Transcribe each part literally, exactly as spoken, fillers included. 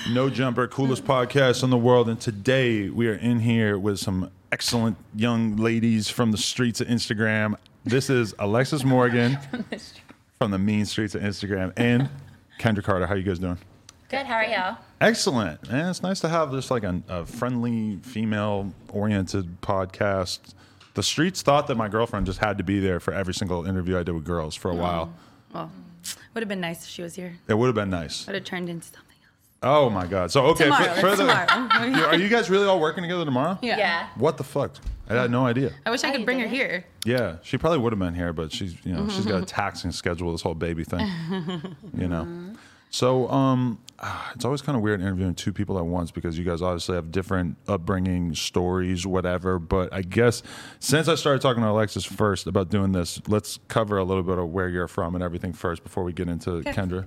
No Jumper, coolest podcast in the world. And today we are in here with some excellent young ladies from the streets of Instagram. This is Alexis Morgan from the mean streets of Instagram and Kendra Carter. How you guys doing? Good. How are y'all? Excellent. Man, it's nice to have just like a, a friendly, female-oriented podcast. The streets thought that my girlfriend just had to be there for every single interview I did with girls for a while. Well, would have been nice if she was here. It would have been nice. Would have turned into something else. Oh my God! So okay, Tomorrow, for, for the, tomorrow. are you guys really all working together tomorrow? Yeah. Yeah. What the fuck? I had no idea. I wish I Oh, could you bring her did it? here. Yeah, she probably would have been here, but she's you know she's got a taxing schedule. This whole baby thing, you know. So um, it's always kind of weird interviewing two people at once because you guys obviously have different upbringing, stories, whatever. But I guess since I started talking to Alexis first about doing this, let's cover a little bit of where you're from and everything first before we get into Okay. Kendra.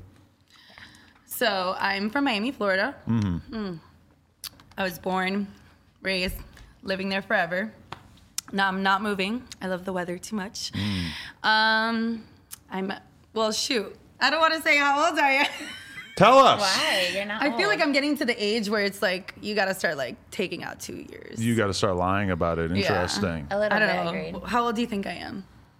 So I'm from Miami, Florida. Mm-hmm. Mm. I was born, raised, living there forever. Now I'm not moving. I love the weather too much. Mm. Um, I'm well. Shoot, I don't want to say how old I am. Tell us. Why? You're not I old. feel like I'm getting to the age where it's like you got to start like taking out two years. You got to start lying about it. Interesting. a little I bit. don't know. Agreed. How old do you think I am?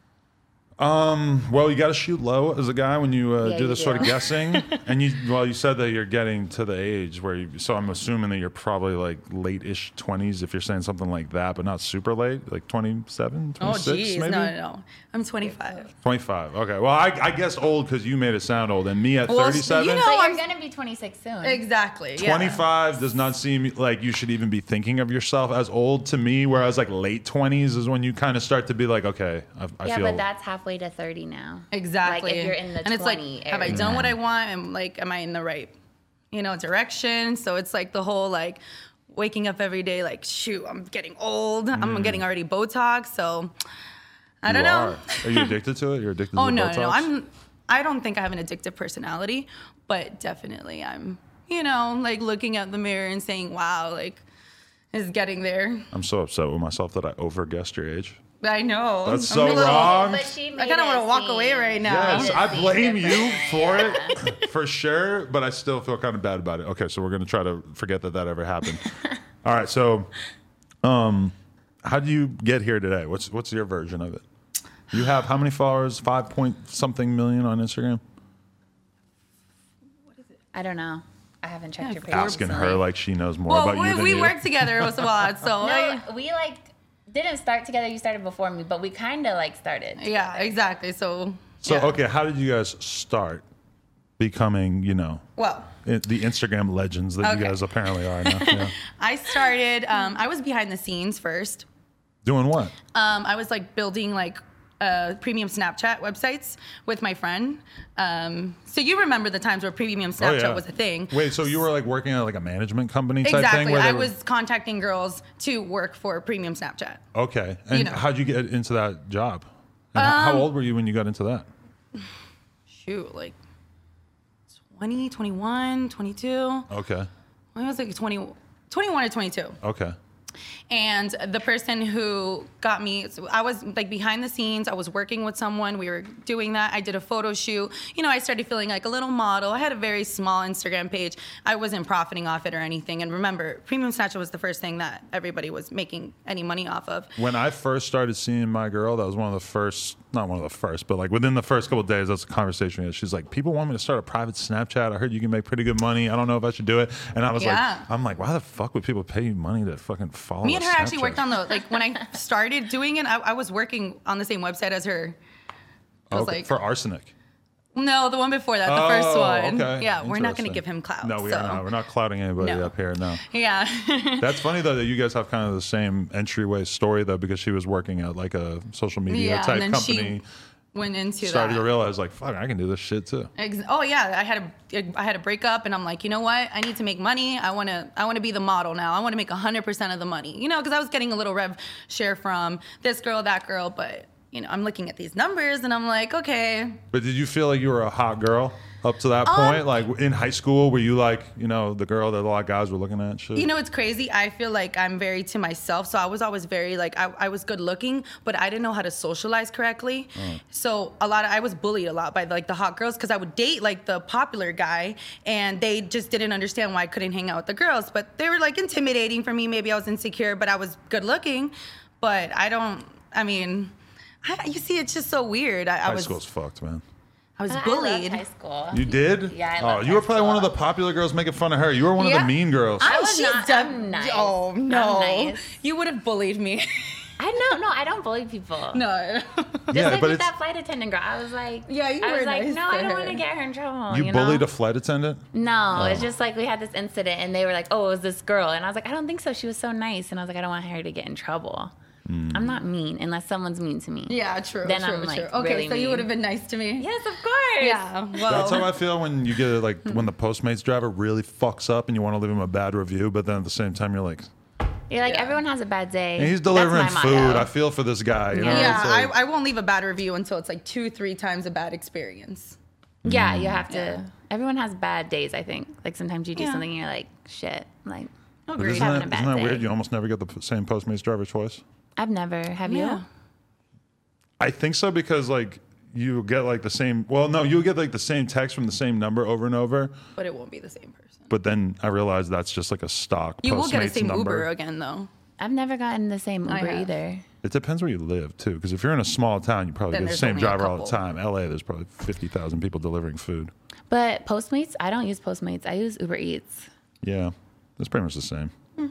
Um, well, you got to shoot low as a guy when you uh, Yeah, do you this sort of do. guessing. And you, well, you said that you're getting to the age where you, so I'm assuming that you're probably like late-ish twenties if you're saying something like that, but not super late, like twenty-seven, Oh, twenty-six geez, maybe? no, no, no. I'm twenty-five. twenty-five. Okay. Well, I, I guess old because you made it sound old. And me at Well, thirty-seven, you know- But I'm- you're gonna be twenty-six soon. Exactly. Yeah. twenty-five does not seem like you should even be thinking of yourself as old to me, whereas like late twenties is when you kind of start to be like, okay, I, I yeah, feel... but that's halfway to thirty now. Exactly. Like if you're in the and it's like, twenty have I area. done what I want? And like, am I in the right, you know, direction? So it's like the whole like waking up every day, like, shoot, I'm getting old. I'm getting already Botox. So I don't You know. Are. Are you addicted to it? You're addicted Oh to the no, Botox? no, no. I'm. I don't think I have an addictive personality, but definitely I'm. You know, like looking at the mirror and saying, "Wow, like, it's getting there." I'm so upset with myself that I overguessed your age. I know. That's I'm so a little- wrong. But she made I kind of it want to walk seem- away right now. Yes, It I seems blame you different. for Yeah. it, for sure, but I still feel kind of bad about it. Okay, so we're going to try to forget that that ever happened. All right, so um, how do you get here today? What's what's your version of it? You have how many followers? Five point something million on Instagram? I don't know. I haven't checked Yeah, your page. Asking her recently. like she knows more Well, about we, you than we you. work together a lot, so No, I- we like didn't start together. You started before me, but we kind of like started. yeah, exactly. So So, yeah. okay, how did you guys start becoming, you know, Well, i- the Instagram legends that you Okay. guys apparently are now? Yeah. I started. Um, I was behind the scenes first. Doing what? Um, I was like building like uh, premium Snapchat websites with my friend. Um, so you remember the times where premium Snapchat Oh, yeah. was a thing. Wait, so you were like working at like a management company type thing? Exactly. where they I were- was contacting girls to work for premium Snapchat. Okay. And you know. how'd you get into that job? And h- how Um, old were you when you got into that? Shoot, like twenty, twenty-one, twenty-two. Okay. I was like twenty, twenty-one or twenty-two. Okay. And the person who got me, so I was like behind the scenes. I was working with someone. We were doing that. I did a photo shoot. You know, I started feeling like a little model. I had a very small Instagram page. I wasn't profiting off it or anything. And remember, Premium Snapchat was the first thing that everybody was making any money off of. When I first started seeing my girl, that was one of the first, not one of the first, but like within the first couple of days, that's a conversation we had. She's like, people want me to start a private Snapchat. I heard you can make pretty good money. I don't know if I should do it. And I was Yeah. like, I'm like, why the fuck would people pay you money to fucking follow Me and a her actually Snapchat? worked on the, like when I started doing it, I, I was working on the same website as her. It was Okay, like, for Arsenic. no, the one before that, the Oh, first one. okay. Yeah, we're not going Interesting. to give him clout. No, we so. are not. We're not clouding anybody No. up here. No. Yeah. That's funny though that you guys have kind of the same entryway story though, because she was working at like a social media Yeah, type and then company. she went into Started that. to realize like, fuck, I can do this shit too. Ex- Oh yeah, I had a I had a breakup, and I'm like, you know what? I need to make money. I want to I want to be the model now. I want to make one hundred percent of the money. You know, because I was getting a little rev share from this girl, that girl, but you know, I'm looking at these numbers, and I'm like, okay, But did you feel like you were a hot girl? up to that Um, point? Like in high school, were you like, you know, the girl that a lot of guys were looking at? Shit? You know, it's crazy. I feel like I'm very to myself. So I was always very like, I, I was good looking, but I didn't know how to socialize correctly. Oh. So a lot of, I was bullied a lot by like the hot girls because I would date like the popular guy and they just didn't understand why I couldn't hang out with the girls. But they were like intimidating for me. Maybe I was insecure, but I was good looking. But I don't, I mean, I, you see, it's just so weird. I, I high was, school's fucked, man. I was I bullied. loved high school. You did? Yeah, I Oh, loved you were high probably one of school. the popular girls making fun of her. You were one of Yeah. the mean girls. I was She's not. def- I'm nice. Oh I'm no, nice. you would have bullied me. I know. No, I don't bully people. No. Just Yeah, like but with it's- that flight attendant girl, I was like, Yeah, you I was were like, nice no, to I don't her. want to get her in trouble. You, You, bullied know? a flight attendant? No, Oh. it's just like we had this incident, and they were like, "Oh, it was this girl," and I was like, "I don't think so. She was so nice," and I was like, "I don't want her to get in trouble. Hmm. I'm not mean unless someone's mean to me." Yeah, true. Then true, I'm, like, true. Okay, really so you mean. would have been nice to me. Yes, of course. Yeah. Well, That's how I feel when you get like when the Postmates driver really fucks up and you want to leave him a bad review, but then at the same time you're like, You're like, Yeah. everyone has a bad day. hey, he's delivering That's my food. motto. I feel for this guy. You know? Yeah. yeah, It's like- I, I won't leave a bad review until it's like two, three times a bad experience. Yeah, you have to. Yeah. Everyone has bad days. I think. Like sometimes you do Yeah. something and you're like, shit. Like, But Agreed. isn't having that, a bad isn't that day. weird? You almost never get the p- same Postmates driver twice. I've never. Have you? Yeah. I think so because like you get like the same. Well, no, you get like the same text from the same number over and over. But it won't be the same person. But then I realized that's just like a stock. You will get a Postmates same number. Uber again, though. I've never gotten the same I Uber have. either. It depends where you live too, because if you're in a small town, you probably Then get the there's same only a driver all the couple. time. L A, there's probably fifty thousand people delivering food. But Postmates, I don't use Postmates. I use Uber Eats. Yeah, that's pretty much the same.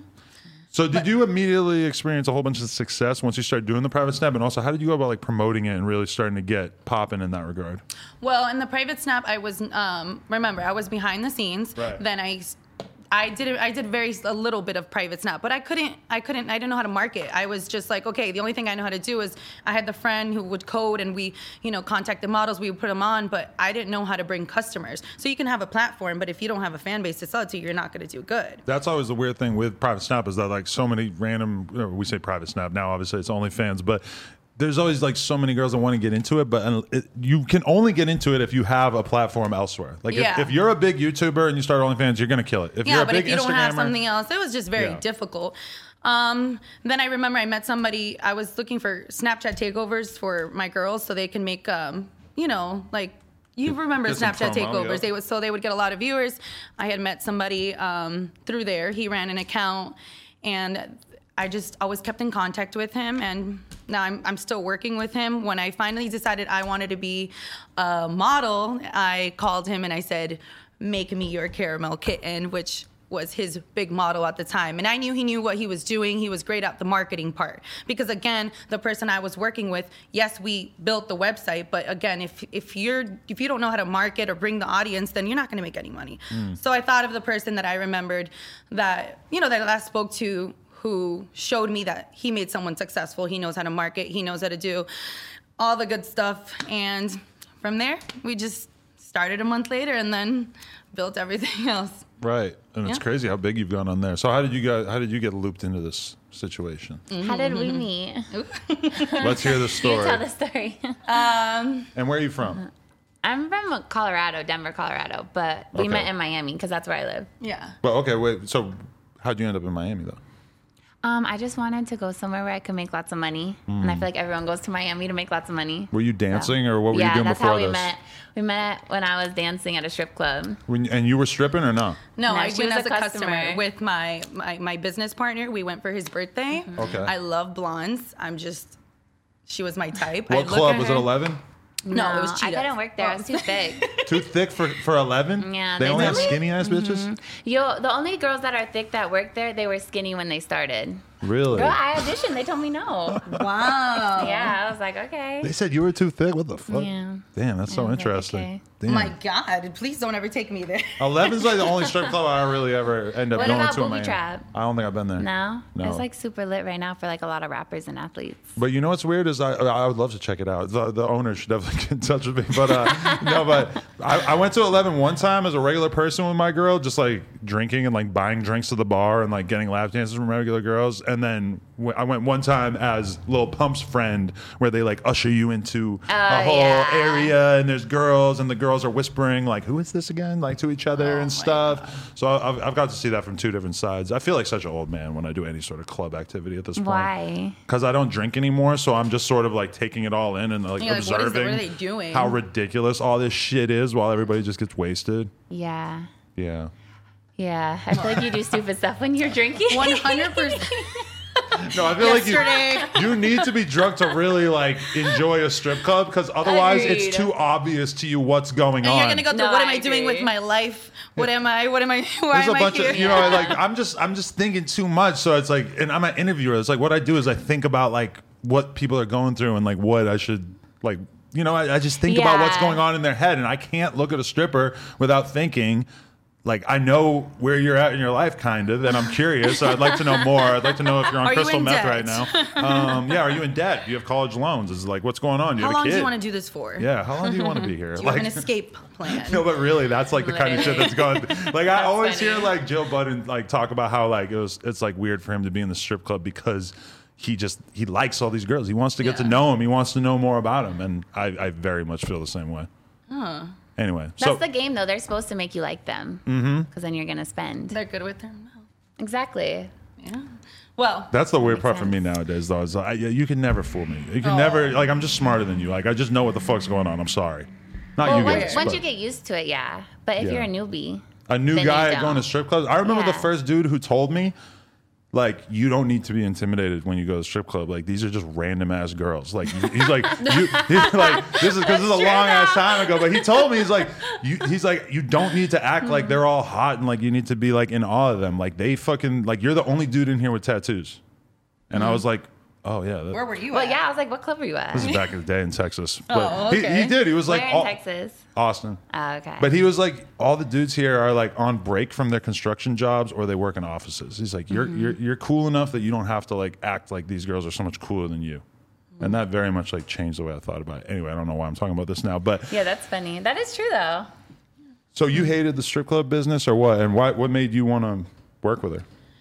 So did you immediately experience a whole bunch of success once you started doing the private snap? And also, how did you go about like promoting it and really starting to get popping in that regard? Well, in the private snap, I was um, remember I was behind the scenes. Right. Then I, I did I did very a little bit of private snap, but I couldn't I couldn't I didn't know how to market. I was just like, okay, the only thing I know how to do is I had the friend who would code and we you know contact the models, we would put them on, but I didn't know how to bring customers. So you can have a platform, but if you don't have a fan base to sell it to, you're not going to do good. That's always the weird thing with private snap is that like so many random, you know, we say private snap now, obviously it's OnlyFans, but there's always like so many girls that want to get into it, but it, you can only get into it if you have a platform elsewhere. Like Yeah. if, if you're a big YouTuber and you start OnlyFans, you're going to kill it. If Yeah, you're a but big if you don't have Instagrammer- something else, it was just very Yeah. difficult. Um, then I remember I met somebody. I was looking for Snapchat takeovers for my girls so they can make, um, you know, like you remember get some Snapchat promo, takeovers. yeah. They would so they would get a lot of viewers. I had met somebody um, through there. He ran an account, and I just always kept in contact with him, and now I'm I'm still working with him. When I finally decided I wanted to be a model, I called him and I said, "Make me your caramel kitten," which was his big model at the time. And I knew he knew what he was doing. He was great at the marketing part. Because again, the person I was working with, yes, we built the website, but again, if if you're if you don't know how to market or bring the audience, then you're not gonna make any money. So I thought of the person that I remembered that, you know, that I last spoke to who showed me that he made someone successful. He knows how to market, he knows how to do all the good stuff. And from there, we just started a month later and then built everything else. Right, and it's Yeah. crazy how big you've gone on there. So how did you guys? How did you get looped into this situation? How did we meet? Let's hear the You story. tell the story. And where are you from? I'm from Colorado, Denver, Colorado, but we Okay. met in Miami because that's where I live. Yeah. Well, okay, wait. So how'd you end up in Miami though? Um, I just wanted to go somewhere where I could make lots of money, and I feel like everyone goes to Miami to make lots of money. Were you dancing or what were yeah, you doing that's before how we this? met. We met when I was dancing at a strip club. When, and you were stripping or not? No, No, I she went was as a a customer, customer. with my, my my business partner. We went for his birthday. Okay. I love blondes. I'm just, she was my type. I What look club at was her- it? eleven? No, it was I Cheetahs. couldn't work there. I was too thick. Too thick for for eleven? Yeah, They they only have told me- skinny ass bitches. Yo, the only girls that are thick that work there, they were skinny when they started. Really? Girl, I auditioned. They told me no. Wow. Yeah, I was like, okay. They said you were too thick. What the fuck? Yeah. Damn, that's so I was like, interesting. okay. Damn. My God, please don't ever take me there. eleven's like the only strip club I really ever end up What going about to in Booby Miami. Trap? I don't think I've been there. No? No. It's like super lit right now for like a lot of rappers and athletes. But you know what's weird is I I would love to check it out. The, the owner should definitely get in touch with me. But uh, no, but I, I went to eleven one time as a regular person with my girl, just like drinking and like buying drinks to the bar and like getting lap dances from regular girls. and then w- I went one time as Lil Pump's friend, where they like usher you into Oh, a whole yeah. area, and there's girls, and the girls are whispering like, "Who is this again?" like to each other Oh, and my stuff. So I've, I've got to see that from two different sides. I feel like such an old man when I do any sort of club activity at this point. Why? Because I don't drink anymore, so I'm just sort of like taking it all in and like You're like, what is it- observing what are they doing? how ridiculous all this shit is while everybody just gets wasted. Yeah. Yeah. Yeah. I feel like you do stupid stuff when you're drinking. one hundred percent. No, I feel Yesterday. like you, you need to be drunk to really like enjoy a strip club, because otherwise Agreed. it's too obvious to you what's going And on. you're gonna go through No, what am I I doing with agree. my life? What am I? What am I? Why There's a am bunch I here? of you know like I'm just I'm just thinking too much, so it's like, and I'm an interviewer. It's like what I do is I think about like what people are going through and like what I should like. You know, I, I just think about what's Yeah. going on in their head, and I can't look at a stripper without thinking. Like, I know where you're at in your life, kind of, and I'm curious. So I'd like to know more. I'd like to know if you're on Are you crystal in meth debt? right now. Um, yeah, are you in debt? Do you have college loans? Is like, what's going on? Do you How have long a kid? do you want to do this for? Yeah, how long do you want to be here? Do you have an escape plan? No, but really, that's like the kind of shit that's going. Like I always funny. hear like Joe Budden like talk about how like it was. It's like weird for him to be in the strip club because he just he likes all these girls. He wants to get to Yeah. know them. He wants to know more about them, and I, I very much feel the same way. Anyway, That's so the game, though. They're supposed to make you like them. Mm-hmm. Because then you're going to spend. They're good with their mouth. Exactly. Yeah. Well, that's the weird Makes part for me sense. nowadays, though. Is I, you can never fool me. You can Oh. never like I'm just smarter than you. Like I just know what the fuck's going on. I'm sorry, not Well, you once, guys. once but you get used to it, yeah. But if Yeah. you're a newbie, a new then you guy don't. going to strip clubs. I remember the Yeah. first dude who told me, like, you don't need to be intimidated when you go to strip club. Like, these are just random ass girls. Like, he's like, you, he's like, this is because this is a true, long ass though. time ago. But he told me, he's like, you, he's like, you don't need to act like they're all hot and like you need to be like in awe of them. Like, they fucking like you're the only dude in here with tattoos. And I was like, oh yeah, that, where were you well, at? yeah, I was like, what club were you at? this is back in the day in Texas. But Oh, he, okay. he did. He was like, Where in all- Texas? Austin. Oh, okay. But he was like, all the dudes here are like on break from their construction jobs or they work in offices. He's like, you're you're you're cool enough that you don't have to like act like these girls are so much cooler than you. And that very much like changed the way I thought about it. Anyway, I don't know why I'm talking about this now, but yeah, that's funny. That is true, though. so you hated the strip club business or what? And why what made you want to work with her?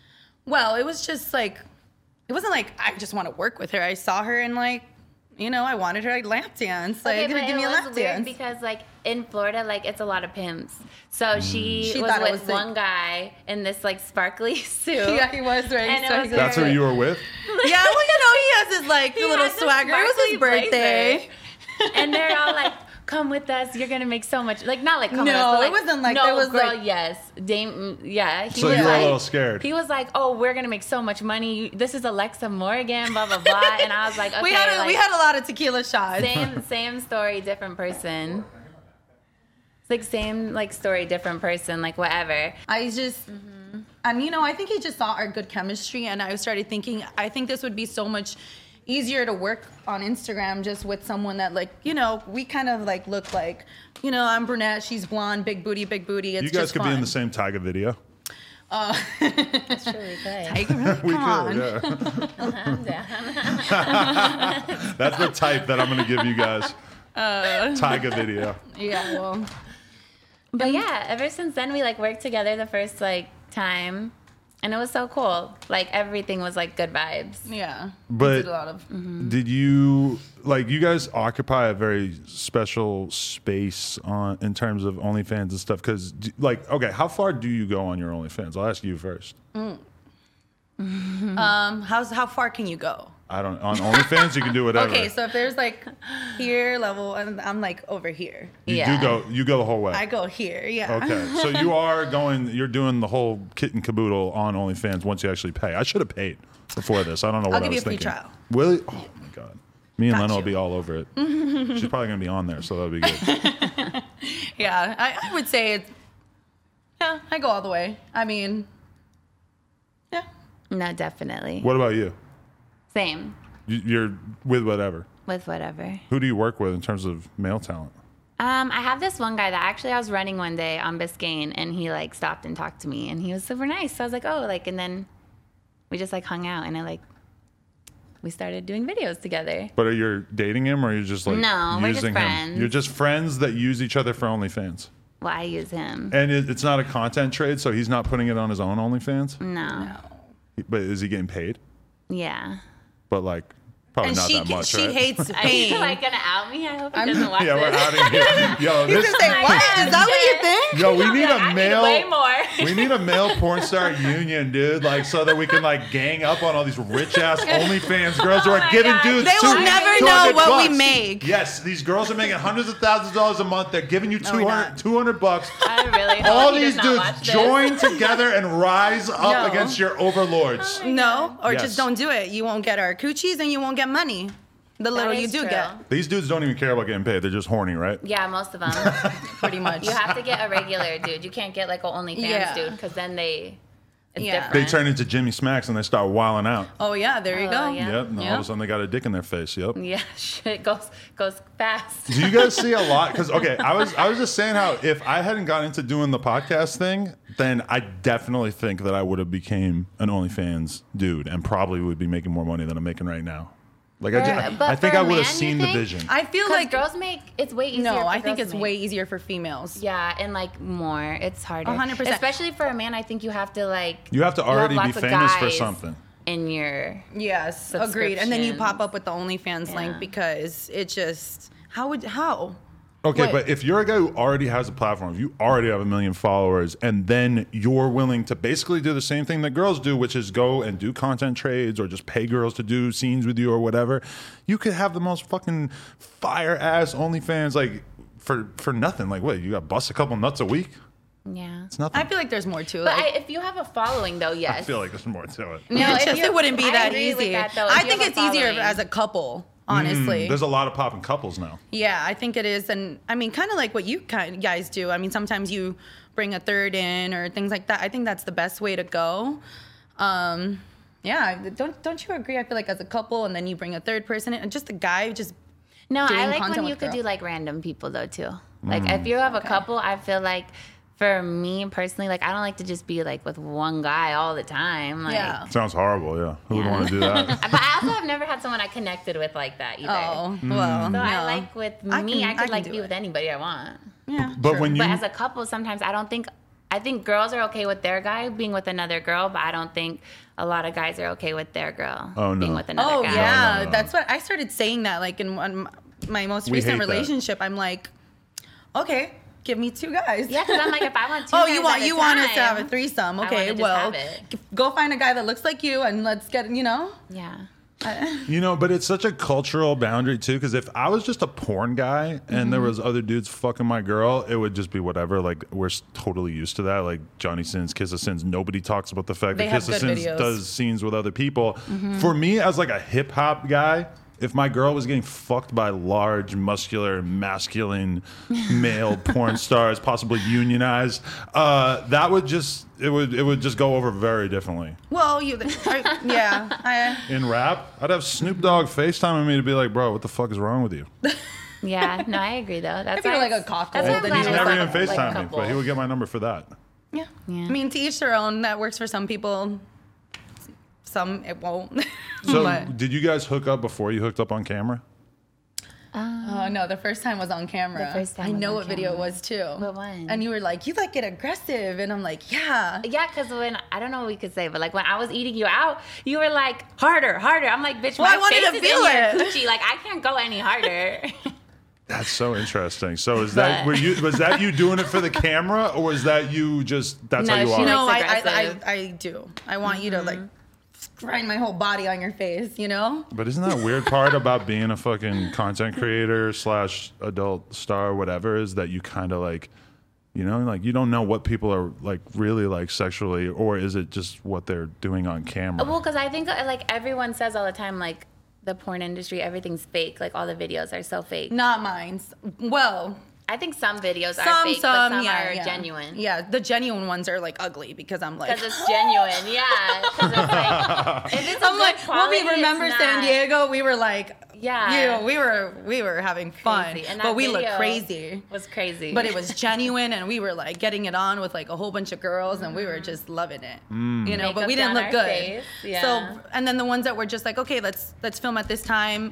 Well, it was just like, it wasn't like I just want to work with her. I saw her and like, you know, I wanted her to lap dance. Like, Okay, give, but give it me a was lap weird dance. because like in Florida, like it's a lot of pimps. So Mm. she, She was thought it with was, like- one guy in this like sparkly suit. Yeah, he was right. And it so was he That's who Right. you were with? Yeah, well, you know, he has his like He little had this swagger. It was his sparkly birthday. And they're all like, "Come with us. You're gonna make so much." Like not like come with No, us. But, it like, wasn't like- no, there was, girl. like- yes, Dame. Yeah. He So was you were a like, little scared. He was like, "Oh, we're gonna make so much money. This is Alexa Morgan." Blah blah blah. And I was like, "Okay." we had a, like, we had a lot of tequila shots. same same story, different person. It's like same like story, different person. Like whatever. I just, and you know, I think he just saw our good chemistry, and I started thinking, I think this would be so much easier to work on Instagram just with someone that, like, you know, we kind of like look like, you know, I'm brunette, she's blonde, big booty, big booty. It's You guys just could fun. be in the same Tyga video. That's true. We could. Like, really? We Come could, on. yeah. I'm down. That's the type that I'm gonna give you guys. Uh. Tyga video. Yeah, well, But yeah, ever since then we like worked together the first like time, and it was so cool. Like everything was like good vibes. yeah. But we did a lot of. did you like you guys occupy a very special space on in terms of OnlyFans and stuff? Because like, okay, how far do you go on your OnlyFans? I'll ask you first. Um, how's how far can you go? I don't on OnlyFans you can do whatever. Okay, so if there's like here level, and I'm like over here. you Yeah. do go you go the whole way. I go here. Yeah. Okay, so you are going. You're doing the whole kit and caboodle on OnlyFans once you actually pay. I should have paid before this. I don't know what I'll I give you was a free thinking. trial. Will you? Oh my god, me and Got Lena will you. be all over it. She's probably gonna be on there, so that'll be good. Yeah, I, I would say it's. Yeah, I go all the way. I mean, yeah. No, definitely. What about you? Same You- You're with whatever. with whatever. Who do you work with in terms of male talent? Um, I have this one guy that actually I was running one day on Biscayne, and he like stopped and talked to me, and he was super nice. So I was like, oh, like, and then we just like hung out, and I like we started doing videos together. But are you dating him, or are you just like No, we're just using him? friends. You're just friends that use each other for OnlyFans, Well, I use him. and it, it's not a content trade, so he's not putting it on his own OnlyFans. No. But is he getting paid? Yeah. But like, probably And not she that much, she right? hates Are you pain. like gonna out me? I hope he I'm- doesn't watch Yeah, we're this. outing you. Yo, He's this, gonna say, what? Is that what you think? yo, we need Like, a I need male. way more. We need a male porn star union, dude. Like, so that we can like gang up on all these rich ass OnlyFans girls who Oh are my giving God. dudes. They will two- never two know hundred what we bucks. make. Yes, these girls are making hundreds of thousands of dollars a month. They're giving you No, we're two hundred, not. two hundred bucks. I really hope All he these does not watch dudes this. join together and rise up No. against your overlords. No, or Yes. just don't do it. You won't get our coochies and you won't get money. The little That you is do true. get, These dudes don't even care about getting paid. They're just horny, right? Yeah, most of them. pretty much. You have to get a regular dude. You can't get like an OnlyFans Yeah. dude because then they, it's Yeah. different. They turn into Jimmy Smacks and they start wilding out. Oh yeah, there you Oh, go. yeah. Yep. And all of Yeah. a sudden they got a dick in their face. Yep. Yeah, shit goes goes fast. Do you guys see a lot? Because okay, I was I was just saying how if I hadn't gotten into doing the podcast thing, then I definitely think that I would have became an OnlyFans dude and probably would be making more money than I'm making right now. Like I, For- just, but I think for I a would have man, you seen the think? vision. I feel Because like girls make it's way easier. no. for I think girls it's to make. way easier for females. Yeah, and like more, it's harder. A hundred percent. Especially for a man, I think you have to like. You have to already be lots of famous for guys something. In your Yes, agreed. And then you pop Subscriptions. up with the OnlyFans Yeah. link because it just how would how Okay, What? but if you're a guy who already has a platform, if you already have a million followers, and then you're willing to basically do the same thing that girls do, which is go and do content trades or just pay girls to do scenes with you or whatever, you could have the most fucking fire ass OnlyFans like for for nothing. Like what? You got bust a couple nuts a week? yeah. It's nothing. I feel like there's more to it. But Like, I, if you have a following, though, yes. I feel like there's more to it. no, No, it's if just you- it wouldn't be I that agree with easy. that, though, if I you think have it's a easier following. as a couple, honestly. There's a lot of popping couples now. Yeah, I think it is, and I mean, kind of like what you kind guys do. I mean, sometimes you bring a third in or things like that. I think that's the best way to go. Um, yeah, don't don't you agree? I feel like as a couple, and then you bring a third person in, and just a guy just No, doing I like content when you with could girl. do like random people though too. Like if you have a couple, I feel like for me personally, like I don't like to just be like with one guy all the time. Like, yeah. Sounds horrible. Yeah, who would Yeah. want to do that? But I also have never had someone I connected with like that either. Oh Mm. well, So no. I like with me, I I, can- could I can like do be it. with anybody I want. yeah, But true. when you But as a couple, sometimes I don't think. I think girls are okay with their guy being with another girl, but I don't think a lot of guys are okay with their girl Oh, no. being with another Oh guy. yeah, no, no. that's what I started saying that like in one, my most We recent hate that. relationship. I'm like, okay, give me two guys. Yeah, because I'm like, if I want two Oh, guys you want at a you want us to have a time- threesome? I Okay, wanna just well, have it. g- go find a guy that looks like you and let's get you know. Yeah. You know, but it's such a cultural boundary too. Because if I was just a porn guy and there Mm-hmm. was other dudes fucking my girl, it would just be whatever. Like we're s- totally used to that. Like Johnny Sins, Kiss of Sins. Nobody talks about the fact They that have Kiss of good Sins videos. does scenes with other people. For me, as like a hip hop guy, if my girl was getting fucked by large, muscular, masculine male porn stars, possibly unionized, uh, that would just it would it would just go over very differently. Well, you, I, yeah, I, In rap, I'd have Snoop Dogg FaceTiming me to be like, bro, what the fuck is wrong with you? Yeah. No, I agree though. That's If you're why like it's- a cockle, that's why I'm then glad He's you it's never like even a- like FaceTime me, couple. but he would get my number for that. yeah. Yeah. I mean, to each their own. That works for some people. Some it won't. So, But- did you guys hook up before you hooked up on camera? Oh no, the first time was on camera. The first time I was know on what video it camera. was too. What one? And you were like, you like get aggressive, and I'm like, yeah. Yeah, because when I don't know what we could say, but like when I was eating you out, you were like harder, harder. I'm like, bitch, Well, my I wanted face to is feel in your it. coochie. Like I can't go any harder. That's so interesting. So, is that But- were you? Was that you doing it for the camera, or was that you just? That's No, how you she are. No, I, likes I, I, aggressive. I do. I want you to like grind my whole body on your face, you know? But isn't that weird part about being a fucking content creator slash adult star, whatever, is that you kind of like, you know, like you don't know what people are like really like sexually, or is it just what they're doing on camera? Well, because I think uh, like everyone says all the time, like the porn industry, everything's fake. Like all the videos are so fake. Not mine. Well, I think some videos are some, fake, some, but some yeah, are yeah. genuine. Yeah, the genuine ones are like ugly because I'm like, Because it's genuine, yeah. Because it's like, if it's a I'm good like, when quality, we remember it's San not. Diego, we were like, Yeah. you, we were we were having fun, Crazy. And that but we looked video crazy. Was crazy. But it was genuine, and we were like getting it on with like a whole bunch of girls, and we were just loving it, you know. But Makeup we didn't down look our good. face, yeah. So, and then the ones that were just like, okay, let's let's film at this time.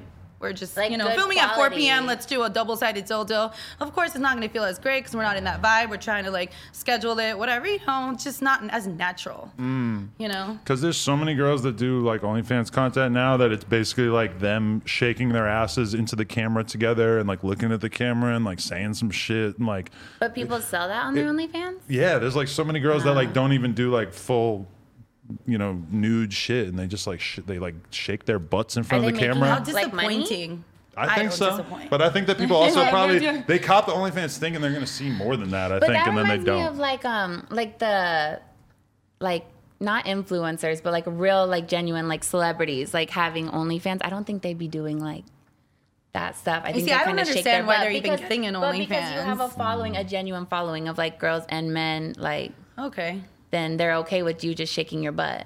we're just, Like you know, good filming at four p.m. quality. Let's do a double-sided dildo. Of course, it's not going to feel as great because we're not in that vibe. We're trying to, like, schedule it, whatever, you know, just not as natural, Mm. you know? Because there's so many girls that do like OnlyFans content now that it's basically like them shaking their asses into the camera together and like looking at the camera and like saying some shit and like But people sell that on their It- OnlyFans? yeah, there's like so many girls that like don't even do like full, you know, nude shit and they just like sh- they like shake their butts in front Are of the they making camera. How Like money? disappointing. I think don't so, disappoint. but I think that people also Yeah, probably yeah. they cop the OnlyFans thinking they're gonna see more than that. I But think, that and then they reminds me don't. of like um like the like not influencers, but like real like genuine like celebrities like having OnlyFans. I don't think they'd be doing like that stuff. I think see, they I don't kinda shake understand their why butt they're even because- getting an But because you have a OnlyFans. following, a genuine following of like girls and men, like Okay. then they're okay with you just shaking your butt.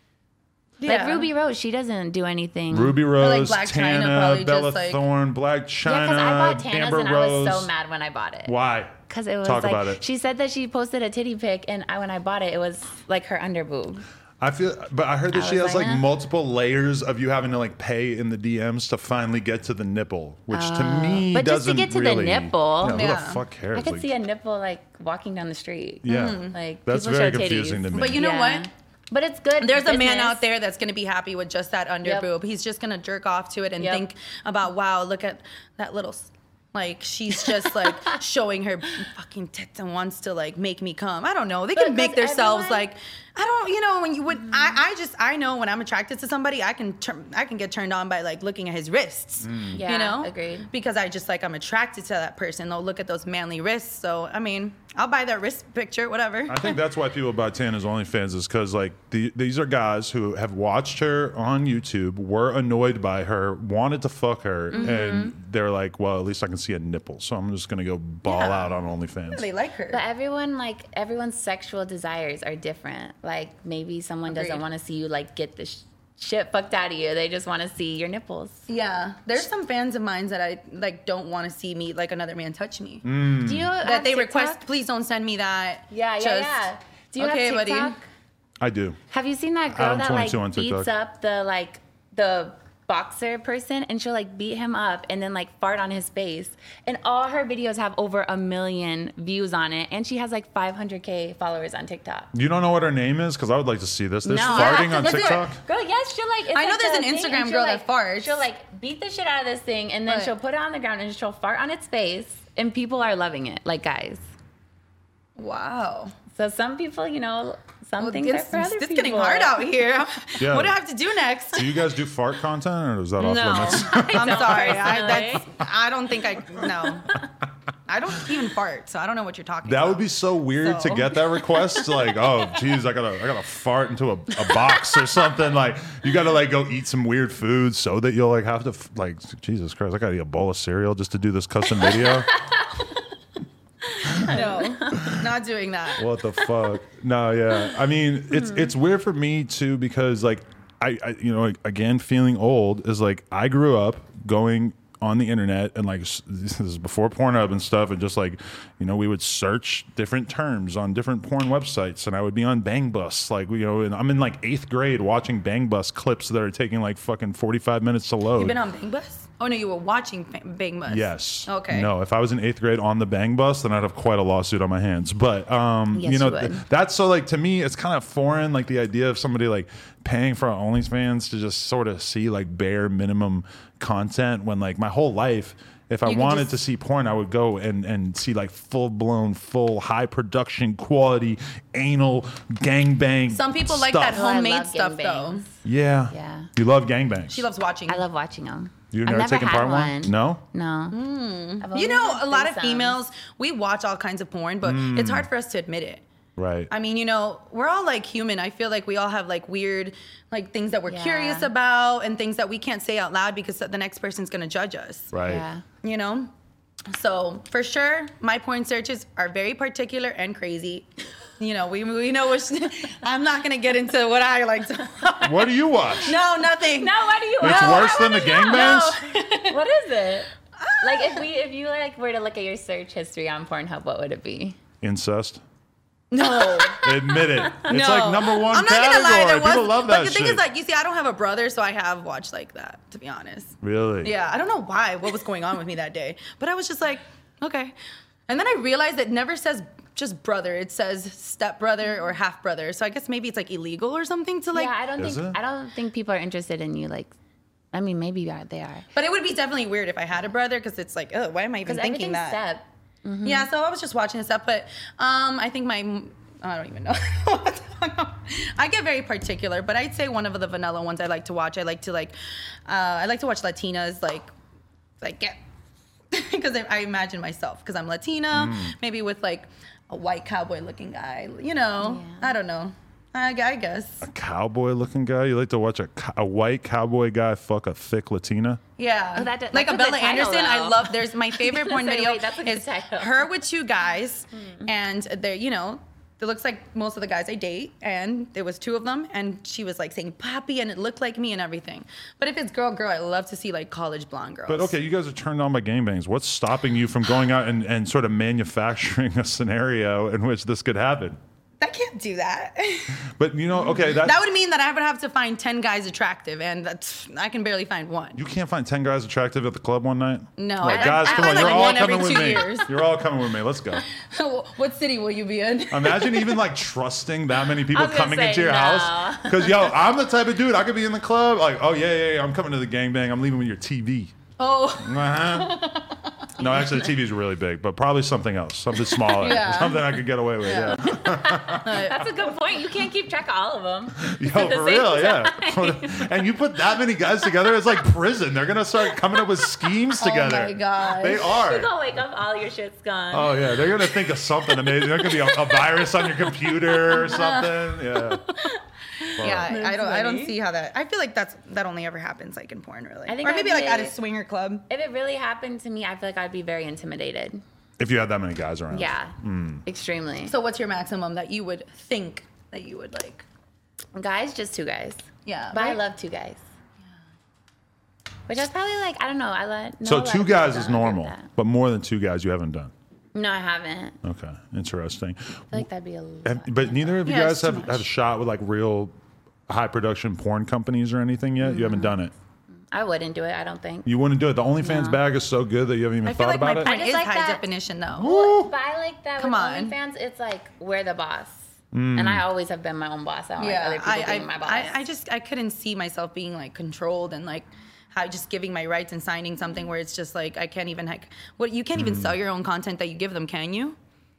Yeah. Like Ruby Rose, she doesn't do anything. Ruby Rose, Blac Chyna Tana, probably Bella just, like- Thorne, Black Yeah, China, because I bought Tana's Amber and Rose. I was so mad when I bought it. Why? Because it was Talk like about it. she said that she posted a titty pic, and I, when I bought it, it was like her underboob. I feel, but I heard that I she was has like like, eh. multiple layers of you having to like pay in the D Ms to finally get to the nipple, which to me Oh. But just to doesn't get to the really, nipple- Yeah, who the Yeah. fuck cares? I could Like, see a nipple like walking down the street. yeah, Like that's people very show confusing titties. to me. But you know Yeah. what? But it's good. There's a man business. out there that's going to be happy with just that under Yep. boob. He's just going to jerk off to it and Yep. think about, wow, look at that little, s- like, she's just like showing her fucking tits and wants to like make me come. I don't know. They But can make does themselves everyone- like, I don't, you know, when you would, I, I just, I know when I'm attracted to somebody, I can, turn, I can get turned on by like looking at his wrists. Yeah, you know, agreed. Because I just like I'm attracted to that person. They'll look at those manly wrists. So I mean, I'll buy that wrist picture, whatever. I think that's why people buy Tana's OnlyFans is because like the, these are guys who have watched her on YouTube, were annoyed by her, wanted to fuck her, Mm-hmm. and they're like, well, at least I can see a nipple, so I'm just gonna go ball Yeah. out on OnlyFans. They like her. But everyone like everyone's sexual desires are different. Like maybe someone doesn't Agreed. want to see you like get the sh- shit fucked out of you. They just want to see your nipples. Yeah, there's some fans of mine that I like don't want to see me like another man touch me. Mm. Do you That have they TikTok? request, please don't send me that. Yeah, yeah, Just- yeah. Do you okay, have buddy. TikTok? I do. Have you seen that girl I'm that like twenty-two on beats TikTok. up the like the boxer person and she'll like beat him up and then like fart on his face, and all her videos have over a million views on it, and she has like five hundred K followers on TikTok. You don't know what her name is? Because I would like to see this. There's No. farting Yeah, on let's do it. TikTok. Girl, yes, she'll like. It's I know like there's the an thing, Instagram and she'll, girl that like, farts. She'll like beat the shit out of this thing, and then Right. she'll put it on the ground and she'll fart on its face, and people are loving it, like guys. Wow. So some people, you know, some Well, things it's, are for other it's people. getting hard out here. Yeah. What do I have to do next? Do you guys do fart content, or is that off No, limits? I'm don't sorry. I, personally. that's, I don't think I no. I don't even fart, so I don't know what you're talking That about. would be so weird So. to get that request. Like, oh, geez, I gotta, I gotta fart into a, a box or something. Like, you gotta like go eat some weird food so that you'll like have to f- like, Jesus Christ, I gotta eat a bowl of cereal just to do this custom video. no, not doing that. What the fuck? No, yeah. I mean, it's it's weird for me too because like I, I you know, again, feeling old is like I grew up going on the internet and like s- this is before Pornhub and stuff, and just like, you know, we would search different terms on different porn websites, and I would be on Bang Bus, like, you know, and I'm in like eighth grade watching Bang Bus clips that are taking like fucking forty-five minutes to load. You've been on Bang Bus? Oh no, you were watching Ba- Bang Bus. Yes. Okay. No, if I was in eighth grade on the Bang Bus, then I'd have quite a lawsuit on my hands. But um, Yes, you know, you would. th- that's so like to me, it's kind of foreign. Like the idea of somebody like paying for OnlyFans to just sort of see like bare minimum content when like my whole life. If I You can wanted just- to see porn, I would go and, and see like full blown, full high production quality anal gangbang. Some people like stuff. that Oh, I homemade love stuff though. gangbangs. Yeah. Yeah. You love gangbangs. She loves watching. I love watching them. You've I've never, taken had part in one? No. No. Hmm. I've You only know, had a lot of threesomes. females, we watch all kinds of porn, but it's hard for us to admit it. Right. I mean, you know, we're all like human. I feel like we all have like weird, like things that we're Yeah. curious about and things that we can't say out loud because the next person's gonna judge us. right. Yeah. You know? So for sure, my porn searches are very particular and crazy. You know, we we know which. I'm not gonna get into what I like to. What do you watch? No, nothing. No, what do you It's want? worse than the gangbangs? What is it? Like if we if you like were to look at your search history on Pornhub, what would it be? Incest. No. Admit it. It's No. like number one I'm not category. gonna lie, there was, People love that but the shit. thing is, like, you see, I don't have a brother, so I have watched like that, to be honest. Really? Yeah, I don't know why, what was going on with me that day, but I was just like, okay. And then I realized it never says just brother; it says stepbrother or half brother. So I guess maybe it's like illegal or something to like. yeah, I don't Is think it? I don't think people are interested in you. Like, I mean, maybe they are. But it would be definitely weird if I had a brother, because it's like, oh, why am I even Because thinking everything's that? step. Mm-hmm. Yeah, so I was just watching this stuff, but um, I think my. I don't even know. I get very particular, but I'd say one of the vanilla ones I like to watch. I like to like, uh, I like to watch Latinas like, like get, because I, I imagine myself because I'm Latina, Mm. maybe with like a white cowboy looking guy. You know, Yeah. I don't know. I, I guess. A cowboy looking guy? You like to watch a, co- a white cowboy guy fuck a thick Latina? Yeah, Oh, that- that's like a a good Bella title, Anderson. I though. love. There's my favorite porn Like, video wait, that's a good is title. her with two guys, and they're you know. It looks like most of the guys I date, and there was two of them, and she was like saying "papi," and it looked like me and everything. But if it's girl, girl, I love to see like college blonde girls. But okay, you guys are turned on by gangbangs. What's stopping you from going out and, and sort of manufacturing a scenario in which this could happen? I can't do that. But you know, okay, that, That would mean that I would have to find ten guys attractive, and that's I can barely find one. you can't find ten guys attractive at the club one night? No, Like, I- guys, I come find on, like you're all one every coming with two me. years. You're all coming with me. Let's go. What city will you be in? Imagine even like trusting that many people I was gonna coming say, into your no. house. Because yo, I'm the type of dude, I could be in the club, like, oh yeah, yeah, yeah, I'm coming to the gangbang. I'm leaving with your T V. Oh, Uh-huh. No, actually, the T V's really big, but probably something else, something smaller, Yeah. something I could get away with. Yeah, That's a good point. You can't keep track of all of them. yo, at the for same real, yeah. And you put that many guys together, it's like prison. They're gonna start coming up with schemes together. Oh my gosh. They You're are. gonna wake up, all your shit's gone. Oh yeah, they're gonna think of something amazing. There's gonna be a, a virus on your computer or something. Yeah. yeah. I, I don't. I don't funny. see how that. I feel like that's that only ever happens like in porn, really. I think or maybe I'd like be at a a- swinger club. If it really happened to me, I feel like I'd be very intimidated. If you had that many guys around. Yeah, Hmm. extremely. So what's your maximum that you would think that you would like? Guys, just two guys. Yeah, But I right? love two guys. Which I probably like. I don't know. I let. So two guys is normal, but more than two guys you haven't done. No, I haven't. Okay, interesting. I feel like that'd be a. Have, lot. but neither of you Yeah, guys it's too have, much. have a shot with like real high production porn companies or anything yet. You haven't done it. I wouldn't do it. I don't think. You wouldn't do it. The OnlyFans No. bag is so good that you haven't even I feel thought like my about point it. I just is like high that- definition though. Woo! But I like that Come with on. OnlyFans. It's like we're the boss, and I always have been my own boss. I don't like other Yeah, people I, I, being my boss. I, I just I couldn't see myself being like controlled and like how just giving my rights and signing something where it's just like I can't even like what you can't even sell your own content that you give them, can you?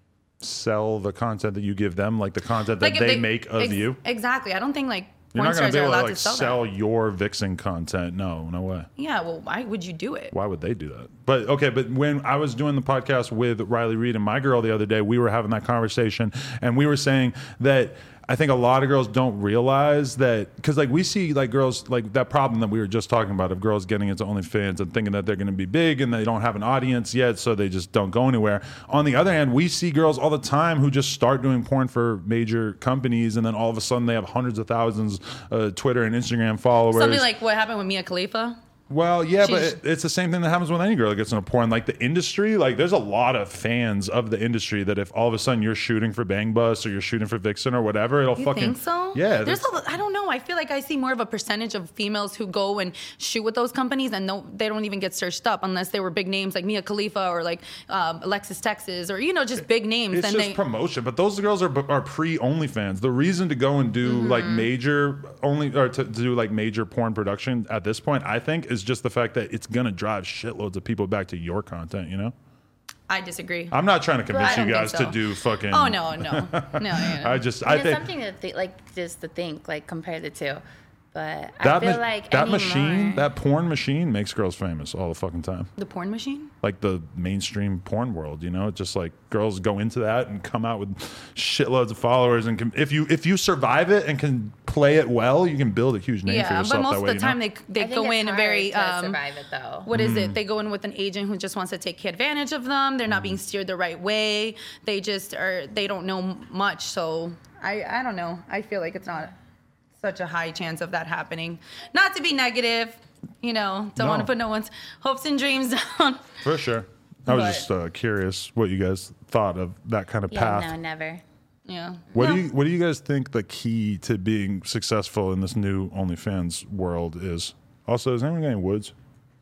Sell the content that you give them, like the content that Like if they, make of ex- you. Exactly. I don't think like You're porn not going stars to be are able to allowed like to sell, sell that. your vixen content. No, no way. Yeah. Well, why would you do it? Why would they do that? But okay, but when I was doing the podcast with Riley Reid and my girl the other day, we were having that conversation and we were saying that I think a lot of girls don't realize that because like we see like girls like that problem that we were just talking about of girls getting into OnlyFans and thinking that they're going to be big and they don't have an audience yet, so they just don't go anywhere. On the other hand, we see girls all the time who just start doing porn for major companies and then all of a sudden they have hundreds of thousands of Twitter and Instagram followers. Something like what happened with Mia Khalifa. Well, yeah, but She's- it, it's the same thing that happens with any girl that gets into porn. Like the industry, like there's a lot of fans of the industry that if all of a sudden you're shooting for Bang Bus or you're shooting for Vixen or whatever, it'll You fucking think so? yeah. There's that's- a, I don't know. I feel like I see more of a percentage of females who go and shoot with those companies and no, they don't even get searched up unless they were big names like Mia Khalifa or like um, Alexis Texas or you know just big names. It's then just they promotion, but those girls are are pre OnlyFans. The reason to go and do like Mm-hmm. major only or to, to do like major porn production at this point, I think, is just the fact that it's gonna drive shitloads of people back to your content. You know, I disagree. I'm not trying to convince I you don't guys think so. to do fucking. Oh no, no, no. Yeah. I just And I it's think something to think, like just to think, like compare the two. But I that feel ma- like that anymore, machine, that porn machine, makes girls famous all the fucking time. The porn machine. Like the mainstream porn world, you know, it's just like girls go into that and come out with shitloads of followers, and can, if you if you survive it and can play it well, you can build a huge name for Yeah, yourself. but most that of way, the you time know? they they I think go it's in hard very to um, survive it though. what is Mm. it? They go in with an agent who just wants to take advantage of them. They're not being steered the right way. They just are. They don't know much. So I I don't know. I feel like it's not such a high chance of that happening. Not to be negative, you know. Don't No. want to put no one's hopes and dreams down. For sure. I was But- just uh, curious what you guys thought of that kind of Yeah, path. no, never. Yeah. What No. do you What do you guys think the key to being successful in this new OnlyFans world is? Also, is anyone getting Woods?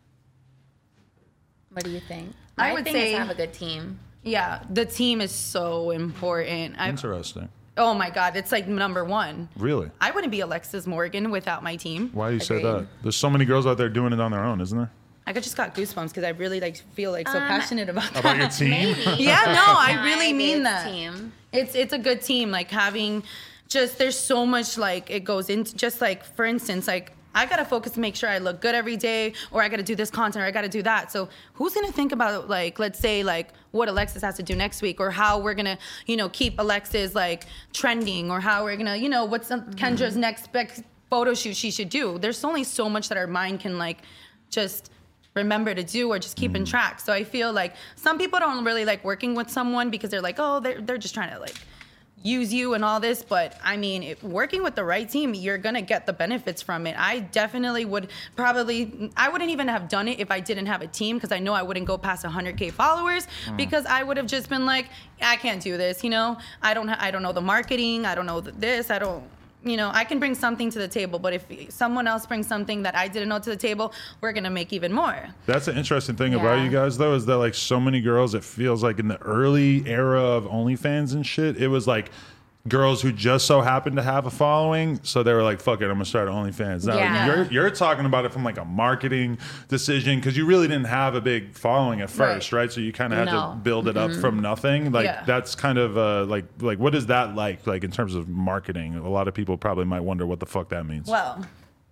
What do you think? I My would thing say- is have a good team. Yeah, the team is so important. I, Interesting. oh my God, it's like number one. Really? I wouldn't be Alexis Morgan without my team. Why do you say Agreed. that? There's so many girls out there doing it on their own, isn't there? I just got goosebumps because I really like feel like so Um, passionate about that. About your team? Maybe. Yeah, no, I No, really agree, mean it's that. Team. It's it's a good team. Like having just there's so much like it goes into just like for instance like I gotta focus to make sure I look good every day, or I gotta do this content, or I gotta do that. So who's gonna think about like let's say like what Alexis has to do next week, or how we're gonna you know keep Alexis like trending, or how we're gonna you know what's some, Kendra's next big photo shoot she should do. There's only so much that our mind can like just remember to do or just keep in track. So I feel like some people don't really like working with someone because they're like, oh, they're, they're just trying to like use you and all this. But I mean, if working with the right team, you're going to get the benefits from it. I definitely would probably, I wouldn't even have done it if I didn't have a team, because I know I wouldn't go past one hundred K followers because I would have just been like, I can't do this. You know, I don't, ha- I don't know the marketing. I don't know th- this. I don't, you know, I can bring something to the table, but if someone else brings something that I didn't know to the table, we're going to make even more. That's an interesting thing about Yeah. you guys, though, is that like so many girls, it feels like in the early era of OnlyFans and shit, it was like girls who just so happened to have a following, so they were like, fuck it, I'm gonna start OnlyFans. Now Yeah. you're you're talking about it from like a marketing decision, because you really didn't have a big following at first, right? So you kind of had No. to build it up from nothing. Like Yeah. that's kind of uh, like like what is that like like in terms of marketing? A lot of people probably might wonder what the fuck that means. Well,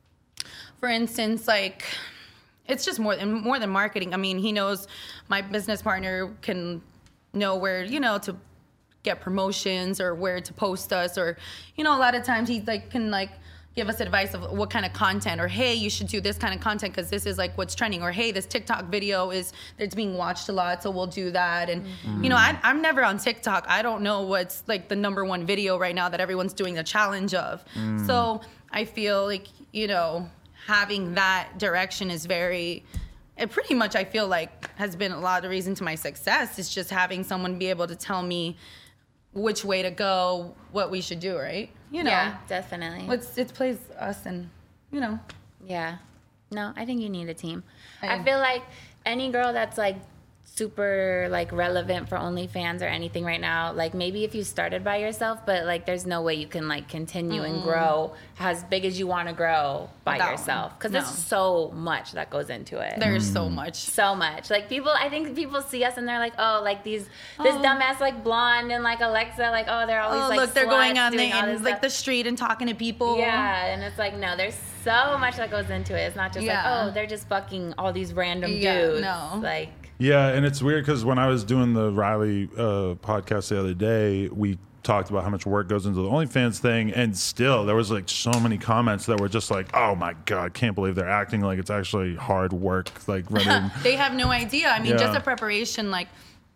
for instance, like it's just more than more than marketing. I mean, he knows my business partner can know where, you know, to get promotions or where to post us, or you know, a lot of times he like can like give us advice of what kind of content, or hey, you should do this kind of content because this is like what's trending, or hey, this TikTok video is it's being watched a lot, so we'll do that. And you know, I, I'm never on TikTok. I don't know what's like the number one video right now that everyone's doing the challenge of. So I feel like, you know, having that direction is very, it pretty much I feel like has been a lot of the reason to my success, is just having someone be able to tell me which way to go, what we should do, right? You know, Yeah, definitely. it's it plays us, and you know, Yeah. No, I think you need a team. I- I feel like any girl that's like super like relevant for OnlyFans or anything right now, like maybe if you started by yourself, but like there's no way you can like continue and grow as big as you want to grow by Without yourself, because one. there's No. so much that goes into it. there's so much. So much. Like people, I think people see us and they're like, oh, like these, this Oh. dumbass like blonde and like Alexa, like oh, they're always Oh, like look, they're sluts going on the doing all in, this like stuff. the street and talking to people. Yeah, and it's like, no, there's so much that goes into it. It's not just Yeah. like, oh, they're just fucking all these random Yeah, dudes. no. Like, Yeah, and it's weird because when I was doing the Riley uh, podcast the other day, we talked about how much work goes into the OnlyFans thing, and still there was like so many comments that were just like, "Oh my god, can't believe they're acting like it's actually hard work." Like running. They have no idea. I mean, Yeah. just the preparation, like,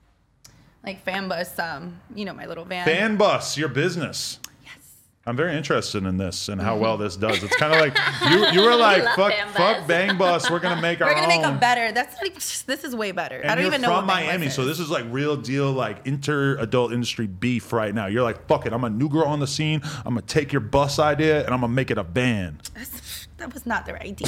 like fan bus. Um, you know, my little van. Fan bus, your business. Yes. I'm very interested in this and how well this does. It's kind of like you you were like, love "Fuck, Fan Bus." fuck, Bang Bus, we're gonna make our We're gonna own." make them better. That's not even, this is way better. And I don't you're even know from what Bang Miami, Bus so is. this is like real deal, like inter adult industry beef right now. You're like, fuck it, I'm a new girl on the scene. I'm gonna take your bus idea and I'm gonna make it a band. That's- that was not their idea.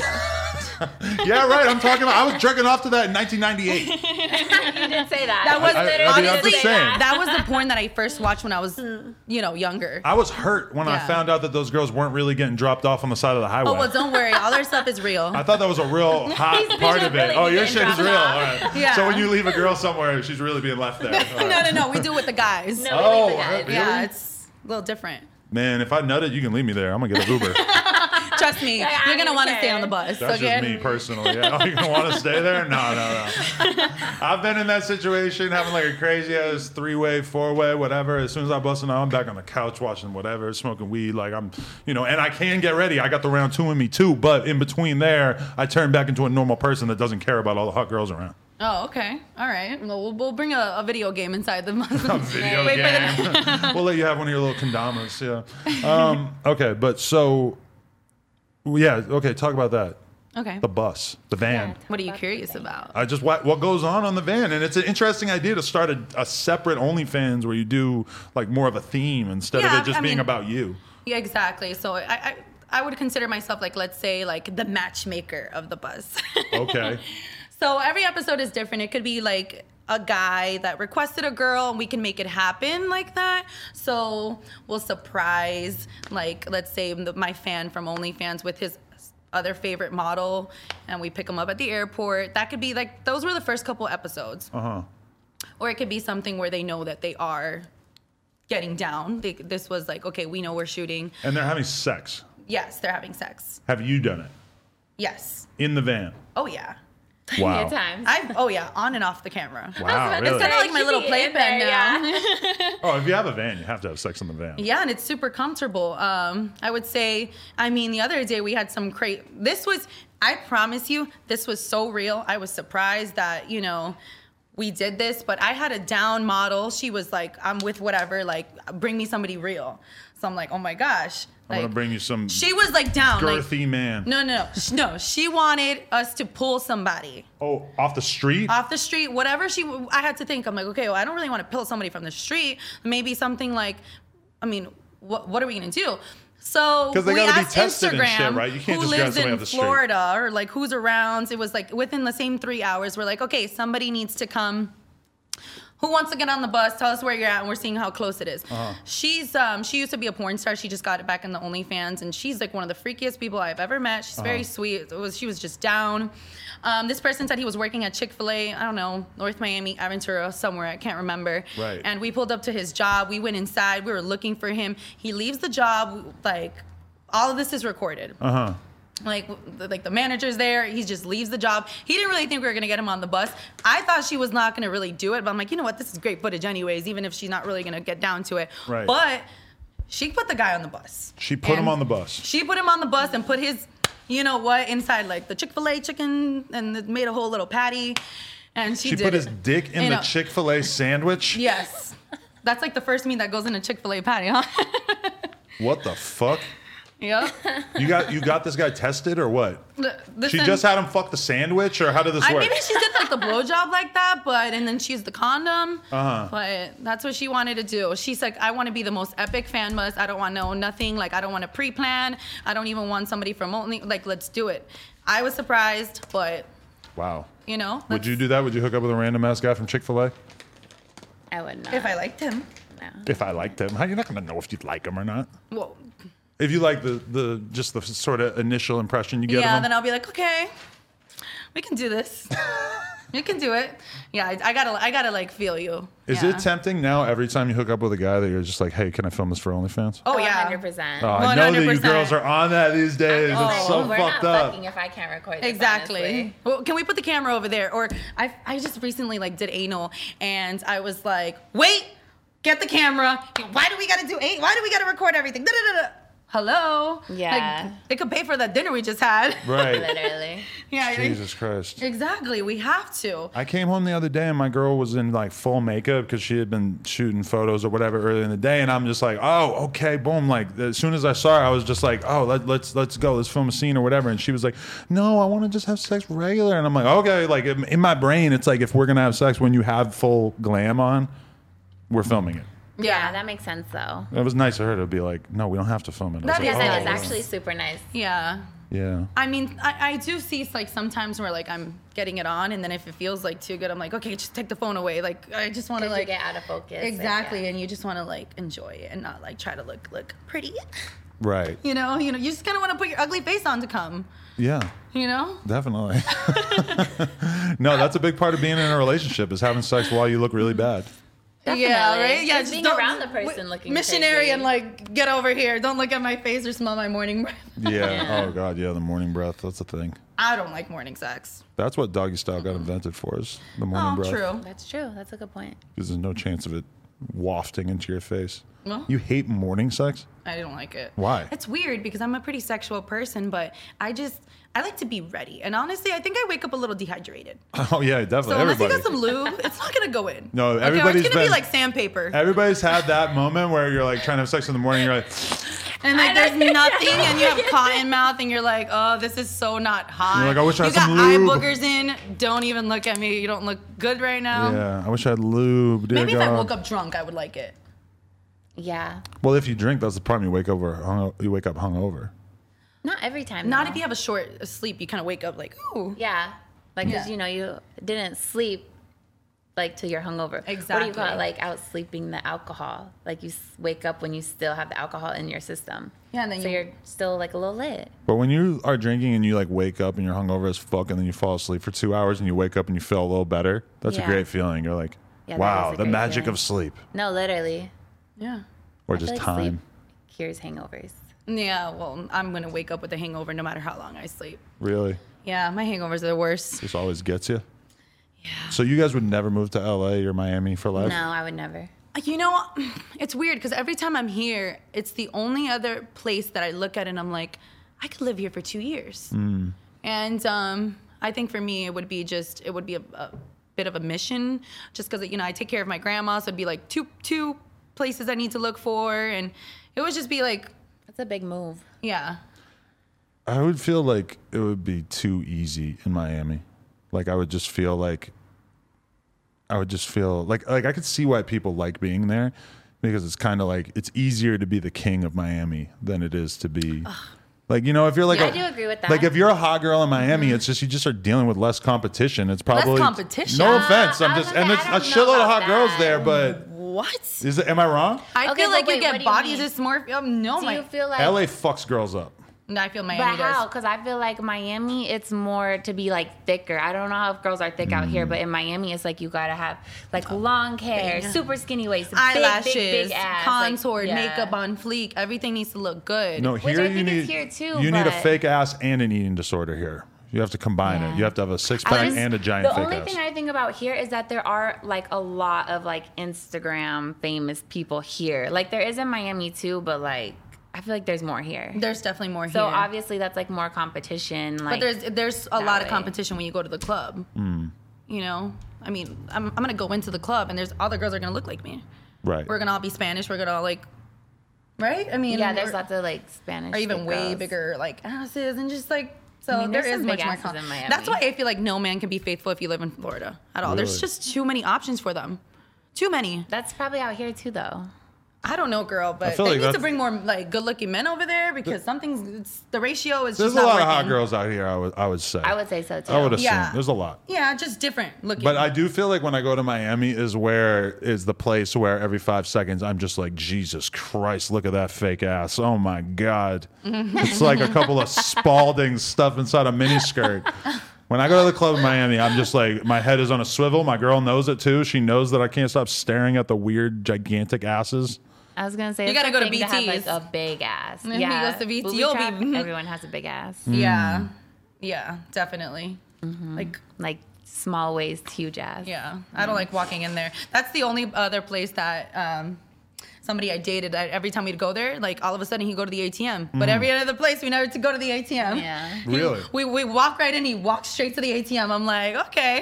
Yeah, right. I'm talking about. I was jerking off to that in nineteen ninety-eight. you did say that. That was I- I- I literally mean, I'm honestly just saying. that was the porn that I first watched when I was, you know, younger. I was hurt when I Yeah. found out that those girls weren't really getting dropped off on the side of the highway. Oh well, don't worry. All their stuff is real. I thought that was a real hot These part bitches of it. really Oh, be your getting shit is dropped real. off. All right. Yeah. So when you leave a girl somewhere, she's really being left there. All right. No, no, no. We do it with the guys. No, Oh, we leave the guys. really? Yeah, it's a little different. Man, if I nutted, you can leave me there. I'm gonna get an Uber. Trust me, I you're gonna don't want to care. stay on the bus. That's okay? just me personally. Yeah, oh, you're gonna want to stay there? No, no, no. I've been in that situation, having like a crazy ass three way, four way, whatever. As soon as I bust it out, I'm back on the couch watching whatever, smoking weed. Like I'm, you know, and I can get ready. I got the round two in me too. But in between there, I turn back into a normal person that doesn't care about all the hot girls around. Oh, okay. All right. Well, we'll, we'll bring a, a video game inside the A video Wait for game. We'll let you have one of your little kondamas. Yeah. Um, okay, but so, yeah. Okay, talk about that. Okay. The bus, the van. Yeah. What are you curious about? I just what what goes on on the van, and it's an interesting idea to start a, a separate OnlyFans where you do like more of a theme instead Yeah, of it just I being mean- about you. Yeah, exactly. So I, I, I would consider myself like, let's say, like the matchmaker of the bus. Okay. So every episode is different. It could be like a guy that requested a girl and we can make it happen like that. So we'll surprise, like, let's say the, my fan from OnlyFans with his other favorite model and we pick him up at the airport. That could be like, those were the first couple episodes. Uh huh. Or it could be something where they know that they are getting down. They, this was like, okay, we know we're shooting. And they're having sex. Yes, they're having sex. Have you done it Yes. in the van? Oh, yeah. Wow. Good times. I oh yeah, on and off the camera. Wow, It's really? It's kind of like my Should little be in playpen there, now. yeah. Oh, if you have a van, you have to have sex in the van. Yeah, and it's super comfortable. Um, I would say, I mean, the other day we had some crazy. This was, I promise you, this was so real. I was surprised that, you know, we did this, but I had a down model. She was like, I'm with whatever, like, bring me somebody real. So I'm like, oh my gosh. I'm Like, gonna bring you some she was like down. Like, girthy man. no, no, no. Sh- No, she wanted us to pull somebody Oh, off the street? off the street, whatever she, I had to think, I'm like, okay, well, I don't really want to pull somebody from the street. Maybe something like, I mean, what, what are we going to do? So 'Cause they we gotta be asked tested and Instagram shit, right? You can't who just grab lives somebody in off the street. Florida or like who's around. It was like within the same three hours, we're like, okay, somebody needs to come. Who wants to get on the bus? Tell us where you're at, and we're seeing how close it is. Uh-huh. She's um, she used to be a porn star. She just got it back in the OnlyFans, and she's like one of the freakiest people I've ever met. She's very Uh-huh. sweet. It was she was just down. Um, this person said he was working at Chick-fil-A. I don't know, North Miami, Aventura, somewhere. I can't remember. Right. And we pulled up to his job. We went inside. We were looking for him. He leaves the job. Like all of this is recorded. Uh huh. Like, like the manager's there. He just leaves the job. He didn't really think we were gonna get him on the bus. I thought she was not gonna really do it, but I'm like, you know what? This is great footage, anyways. Even if she's not really gonna get down to it. Right. But she put the guy on the bus. She put him And on the bus. She put him on the bus and put his, you know what, inside like the Chick-fil-A chicken and made a whole little patty. And she, She did put it. his dick in You the know, Chick-fil-A sandwich? Yes. That's like the first meat that goes in a Chick-fil-A patty, huh? What the fuck? Yep. You got you got this guy tested or what? L- She listen, just had him fuck the sandwich, or how did this I, work? maybe she did like the blowjob like that, but and then she used the condom. Uh-huh. But that's what she wanted to do. She's like, I want to be the most epic fan bus. I don't want to know nothing. Like I don't want to pre-plan. I don't even want somebody from only. Like let's do it. I was surprised, but Wow. you know. Would let's- you do that? Would you hook up with a random ass guy from Chick-fil-A? I would not. If I liked him, No. If I liked him, how you're not gonna know if you like him or not? well, If you like the the just the sort of initial impression you get yeah. of him. Then I'll be like, okay, we can do this. You can do it. Yeah, I, I gotta, I gotta like feel you. Is yeah. it tempting now every time you hook up with a guy that you're just like, hey, can I film this for OnlyFans? Oh yeah. one hundred percent. Oh, I know that you one hundred percent. girls are on that these days. I'm It's just so like, we're fucked not up. fucking if I can't record this, Exactly. honestly. Well, can we put the camera over there? Or I, I just recently like did anal, and I was like, wait, get the camera. Why do we gotta do eight? Why do we gotta record everything? Da-da-da-da. Hello. Yeah. Like, it could pay for that dinner we just had. Right. Literally. Yeah. Jesus Christ. Exactly. We have to. I came home the other day and my girl was in like full makeup because she had been shooting photos or whatever earlier in the day, and I'm just like, oh, okay, boom. Like as soon as I saw her, I was just like, oh, let, let's let's go, let's film a scene or whatever. And she was like, no, I want to just have sex regular. And I'm like, okay. Like in in my brain, it's like if we're gonna have sex when you have full glam on, we're filming it. Yeah, that makes sense though. It was nice of her to be like, no, we don't have to film it. I was That like, is Yeah, that oh, was actually super nice. Yeah. yeah. I mean, I, I do see like sometimes where like I'm getting it on, and then if it feels like too good, I'm like, okay, just take the phone away. Like I just want to Because you like get out of focus. like, exactly, yeah. and you just want to like enjoy it and not like try to look look pretty. Right. You know, you know, you just kind of want to put your ugly face on to come. Yeah. You know? Definitely. No, that's a big part of being in a relationship is having sex while you look really bad. Yeah, Definitely. right. Yeah, Just being don't- around the person w- looking missionary crazy. and like get over here. Don't look at my face or smell my morning breath. Yeah. Yeah. Oh God. Yeah. The morning breath. That's a thing. I don't like morning sex. That's what doggy style got invented for is the morning Oh, breath. true. That's true. That's a good point. Because there's no chance of it wafting into your face. Well, You hate morning sex? I don't like it. Why? It's weird because I'm a pretty sexual person, but I just I like to be ready. And honestly, I think I wake up a little dehydrated. Oh yeah, definitely. So unless you Everybody. got some lube, it's not gonna go in. No, Okay, or everybody's it's gonna been- be like sandpaper. Everybody's had that moment where you're like trying to have sex in the morning. You're like, And like there's nothing, and you have cotton mouth, and you're like, oh, this is so not hot. You're like, I wish I you had some got eye lube. boogers in. Don't even look at me. You don't look good right now. Yeah, I wish I had lube. Dear Maybe if I God. woke up drunk, I would like it. Yeah. Well, if you drink, that's the problem. You wake over, hung, you wake up hungover. Not every time. Not though. if you have a short sleep. You kind of wake up like, ooh. Yeah. Like, because, Yeah. you know, you didn't sleep, like, till you're hungover. What do you Exactly. call it? Like, out sleeping the alcohol. Like, you s- wake up when you still have the alcohol in your system. Yeah, and then so you- you're still, like, a little lit. But when you are drinking and you like wake up and you're hungover as fuck, and then you fall asleep for two hours and you wake up and you feel a little better, that's a Yeah. great feeling. You're like, Yeah, that wow, is a the great magic feeling. of sleep, No, literally. Yeah. or I feel just like time. sleep cures hangovers. Yeah, well, I'm going to wake up with a hangover no matter how long I sleep. Really, Yeah, my hangovers are the worst. this always gets you. Yeah. So you guys would never move to L A or Miami for life? No, I would never. You know, it's weird because every time I'm here, it's the only other place that I look at and I'm like, I could live here for two years. Mm. And um, I think for me, it would be just, it would be a, a bit of a mission just because, you know, I take care of my grandma. So it'd be like two, two places I need to look for. And it would just be like, That's a big move. yeah. I would feel like it would be too easy in Miami. Like I would just feel like I would just feel like like I could see why people like being there because it's kind of like it's easier to be the king of Miami than it is to be like you know if you're like Yeah, a- I do agree with that. Like if you're a hot girl in Miami, it's just you just are dealing with less competition. It's probably competition? No Uh, offense, I'm I was just gonna and say, there's I a don't know shitload of about hot girls that. there, but What? is it? Am I wrong? I Okay, feel but like wait, you what get do you bodies mean? is more, um, no, Do my, you feel like... L A fucks girls up. no, I feel Miami But how? does. Because I feel like Miami, it's more to be like thicker. I don't know how if girls are thick out Mm. here, but in Miami, it's like you gotta have like long hair, Big. super skinny waist, Eyelashes, big, big, big ass, like, contoured, yeah. makeup on fleek. Everything needs to look good. No, Which here I you think need is here too, you need a but- fake ass and an eating disorder here. You have to combine it. Yeah. You have to have a six I pack just- and a giant The fake only ass. thing I think about here is that there are like a lot of like Instagram famous people here. Like there is in Miami too, but like I feel like there's more here. There's definitely more So here. obviously that's like more competition. Like, but there's there's a that lot of way. competition when you go to the club. Mm. You know, I mean, I'm I'm gonna go into the club and there's all the girls are gonna look like me. Right. We're gonna all be Spanish. We're gonna all like, right? I mean, yeah, there's we're- lots of like Spanish. or even thick way girls. bigger like asses and just like. So I mean, there there's is some much big more. asses con- in Miami. That's why I feel like no man can be faithful if you live in Florida at all. There's Really? just too many options for them. Too many. That's probably out here too, though. I don't know, girl, but feel they like need to that's- bring more like good-looking men over there because something's it's, the ratio is There's just a not lot of hot working. girls out here. I would I would say. I would say so too. I would assume Yeah. there's a lot. Yeah, just different looking. But I do feel like when I go to Miami is where is the place where every five seconds I'm just like, Jesus Christ, look at that fake ass. Oh my God. It's like a couple of Spalding stuff inside a miniskirt. When I go to the club in Miami, I'm just like, my head is on a swivel. My girl knows it too. She knows that I can't stop staring at the weird, gigantic asses. I was gonna say You it's gotta a go to thing have, B T's. like a big ass. If he Yeah, goes to B T, Booby you'll trap, be- everyone has a big ass. yeah, yeah, definitely. Like, Like small waist, huge ass. yeah, I don't like walking in there. That's the only other place that um, somebody I dated. I, every time we'd go there, like all of a sudden he'd go to the A T M. But every other place, we never to go to the A T M. Yeah. He- Really? we we walk right in. He walks straight to the A T M. I'm like, okay.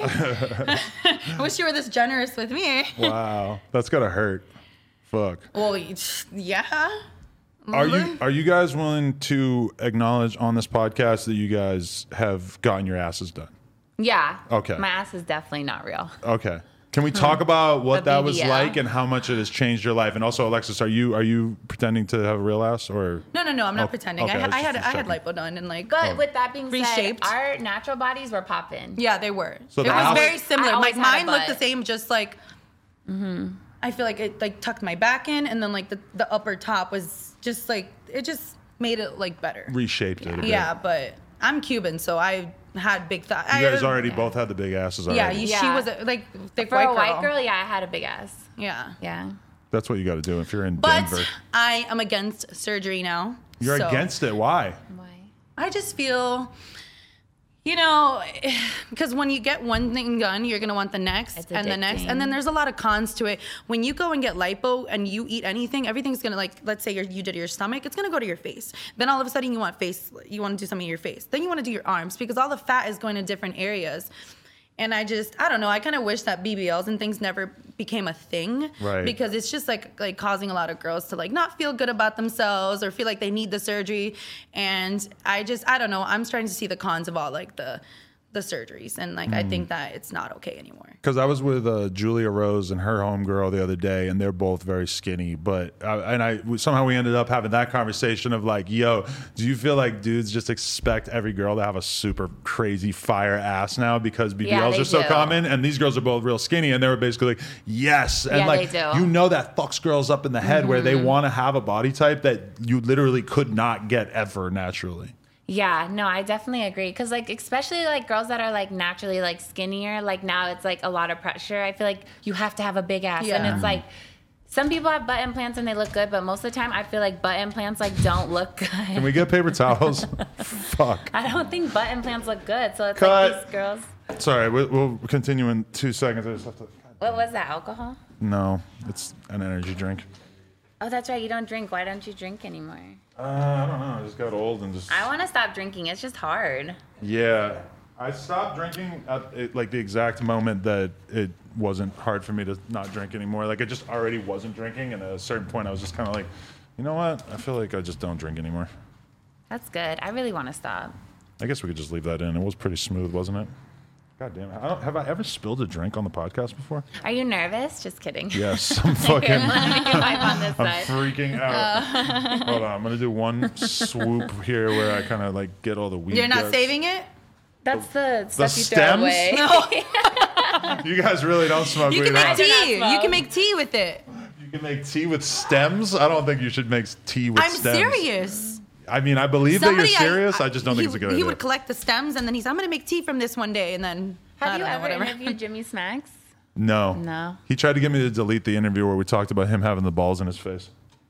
I wish you were this generous with me. Wow. That's gotta hurt. Fuck. Well, yeah. Are you are you guys willing to acknowledge on this podcast that you guys have gotten your asses done? Yeah. Okay. My ass is definitely not real. Okay. Can we talk about what A that was B B L. like and how much it has changed your life? And also, Alexis, are you are you pretending to have a real ass or? No, no, no. I'm not Oh, pretending. okay, I, I was I had just I had checking. lipo done and like. But Oh. with that being Reshaped. said, our natural bodies were popping. Yeah, they were. So it the was house- very similar. I Like always had a mine looked the butt. same, just like. I feel like it like tucked my back in, and then like the the upper top was just like it just made it like better. Reshaped it a bit. Yeah, but I'm Cuban, so I had big thighs. You guys already both had the big asses already. Yeah, you, she Yeah. was a, like thick For white a white girl. girl, yeah, I had a big ass. Yeah. Yeah. That's what you got to do if you're in But Denver. I am against surgery now. You're so against it. Why? Why? I just feel, you know, because when you get one thing done, you're gonna want the next It's and the next, addicting. and then there's a lot of cons to it. When you go and get lipo and you eat anything, everything's gonna like, let's say you're, you did your stomach, it's gonna go to your face. Then all of a sudden you want face, you want to do something in your face. Then you want to do your arms because all the fat is going to different areas. And I just, I don't know. I kind of wish that B B Ls and things never became a thing, right? Because it's just like like causing a lot of girls to like not feel good about themselves or feel like they need the surgery. And I just, I don't know. I'm starting to see the cons of all like the the surgeries, and like mm. I think that it's not okay anymore. Because I was with uh, Julia Rose and her homegirl the other day, and they're both very skinny. But uh, and I somehow we ended up having that conversation of like, yo, do you feel like dudes just expect every girl to have a super crazy fire ass now because B B Ls yeah, are so do. common? And these girls are both real skinny, and they were basically like, yes, and yeah, like they do. you know that fucks girls up in the head mm-hmm. where they want to have a body type that you literally could not get ever naturally. Yeah, no, I definitely agree. Because, like, especially, like, girls that are, like, naturally, like, skinnier, like, now it's, like, a lot of pressure. I feel like you have to have a big ass. Yeah. And it's, like, some people have butt implants and they look good, but most of the time I feel like butt implants, like, don't look good. Can we get paper towels? Fuck. I don't think butt implants look good. So it's, Cut. like, these girls. Sorry, we'll, we'll continue in two seconds. I just have to... What was that, alcohol? No, it's an energy drink. Oh, that's right. You don't drink. Why don't you drink anymore? Uh, I don't know. I just got old and just... I want to stop drinking. It's just hard. Yeah. I stopped drinking at it, like the exact moment that it wasn't hard for me to not drink anymore. Like I just already wasn't drinking, and at a certain point I was just kind of like, you know what? I feel like I just don't drink anymore. That's good. I really want to stop. I guess we could just leave that in. It was pretty smooth, wasn't it? God damn it. I don't, have I ever spilled a drink on the podcast before? Are you nervous? Just kidding. Yes. I'm fucking... on this I'm side. freaking out. Uh. Hold on. I'm going to do one swoop here where I kind of like get all the weed You're not guts. saving it? That's the, the stuff you stems? throw away. No. You guys really don't smoke You weed, can make huh? tea. You can make tea with it. You can make tea with stems? I don't think you should make tea with I'm stems. I'm serious. I mean, I believe Somebody, that you're serious. I, I just don't he, think it's a good he idea. would collect the stems and then he's, I'm going to make tea from this one day. And then, Have I you don't know, ever whatever. interviewed Jimmy Smacks? No. No. He tried to get me to delete the interview where we talked about him having the balls in his face.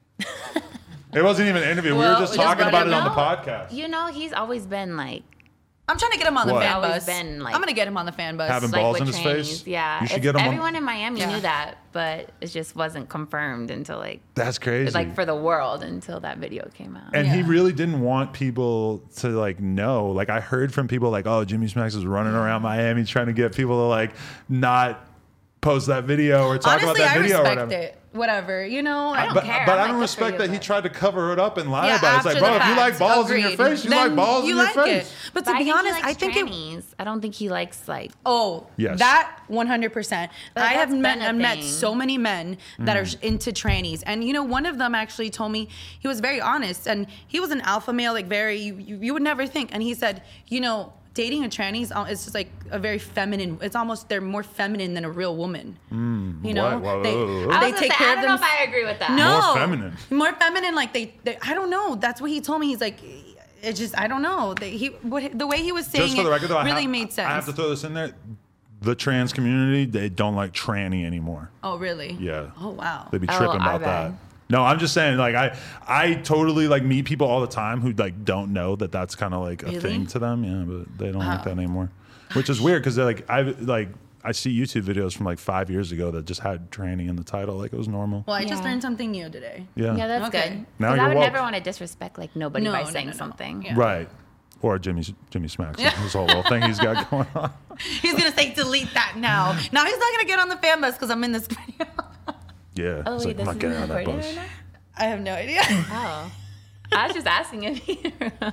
It wasn't even an interview. Well, we were just we just talking brought about it it on the up. podcast. You know, he's always been like... I'm trying to get him on the What? fan Always bus. been, like- I'm going to get him on the fan bus. Having like balls with in his trannies. face? Yeah. You should It's- get him on- everyone in Miami Yeah. knew that, but it just wasn't confirmed until like... That's crazy. Like for the world until that video came out. And he Yeah. really didn't want people to like know. Like I heard from people like, "Oh, Jimmy Smacks is running around Miami trying to get people to like not post that video or talk Honestly, about that I video or respect whatever." it. Whatever, you know. I don't But, care. but I'm I don't like, good for respect you, that he but- tried to cover it up and lie Yeah, about it. It's like, after bro, the if you like fact, balls in agreed. your face, you Then like balls you in your like face. It. But But to I be think honest, he likes I think it. trannies. I don't think he likes like... Oh, Yes. that one hundred percent. But I have that's met, been a I've met thing. so many men that Mm. are into trannies. And, you know, one of them actually told me, he was very honest. And he was an alpha male, like very, you, you, you would never think. And he said, you know, dating a tranny is al- it's just like a very feminine, it's almost, they're more feminine than a real woman. Mm, you know? what? Whoa, They, whoa, whoa. I they was gonna take say, care I of don't know them. if I agree with that. No. More feminine. More feminine, like they, they, I don't know. That's what he told me. He's like, it just, I don't know. They, he, what, the way he was saying Just for the it record, though, I really have- made sense. I have to throw this in there. The trans community, they don't like tranny anymore. Oh, really? Yeah. Oh, wow. They'd be Oh, tripping I about that. bet. No, I'm just saying, like I, I totally like meet people all the time who like don't know that that's kind of like a Really? thing to them. Yeah, but they don't like Wow. that anymore, which is weird because they're like I like I see YouTube videos from like five years ago that just had tranny in the title, like it was normal. Well, I just Yeah. learned something new today. Yeah, Yeah, that's Okay. good. Now 'Cause you're I would woke. never want to disrespect like nobody No, by no, saying no, no. something. Yeah. right. Or Jimmy Jimmy Smacks, this whole little thing he's got going on. He's gonna say delete that now. Now he's not gonna get on the fan bus because I'm in this video. Yeah, Oh, it's wait, like, I'm this not is getting on that recorded bus. right now? I have no idea. Oh. I was just asking if you... All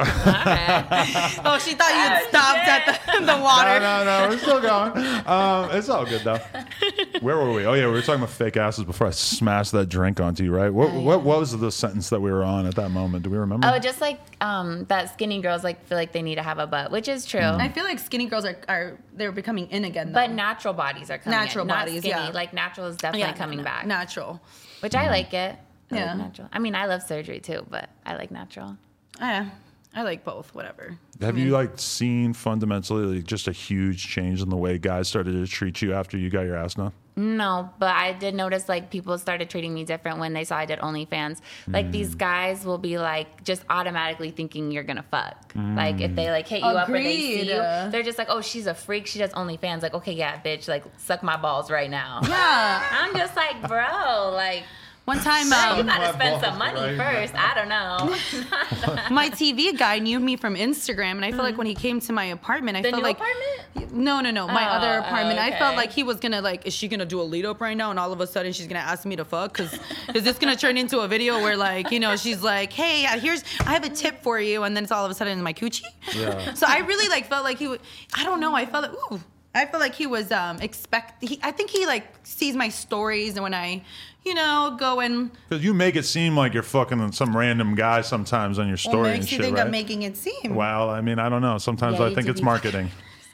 right. Oh, she thought you had Oh, stopped shit. at the, the water. No, no, no, we're still going. Um, it's all good though. Where were we? Oh yeah, we were talking about fake asses before I smashed that drink onto you, right? What Oh, yeah. what, what was the sentence that we were on at that moment? Do we remember? Oh, just like um, that skinny girls like feel like they need to have a butt, which is true. I feel like skinny girls are, are they're becoming in again. Though. But natural bodies are coming Natural in, not bodies, skinny. yeah. Like natural is definitely yeah, coming na- back, Natural. which I like it. I Yeah. like natural. I mean, I love surgery too, but I like natural. Yeah, I like both. Whatever. Have you like seen fundamentally like, just a huge change in the way guys started to treat you after you got your ass done? No, but I did notice like people started treating me different when they saw I did OnlyFans. Like these guys will be like just automatically thinking you're gonna fuck. Like if they like hit you up or they see Agreed. you, they're just like, oh, she's a freak. She does OnlyFans. Like, okay, yeah, bitch, like suck my balls right now. Yeah. I'm just like, bro, like. One time, You um, gotta spend some money Right. first. I don't know. my T V guy knew me from Instagram, and I felt like when he came to my apartment, I The felt new like apartment? no, no, no, my Oh, other oh, apartment. I felt okay. like he was gonna like, is she gonna do a lead up right now, and all of a sudden she's gonna ask me to fuck? Cause is this gonna turn into a video where like, you know, she's like, hey, uh, here's I have a tip for you, and then it's all of a sudden in my coochie. Yeah. So I really like felt like he would. I don't know. I felt like ooh. I feel like he was um expect. He, I think he like sees my stories, and when I, you know, go and Because you make it seem like you're fucking some random guy sometimes on your story well, and makes you shit, think right? I'm making it seem. Well, I mean, I don't know. Sometimes Yeah, I you think do it's be- marketing.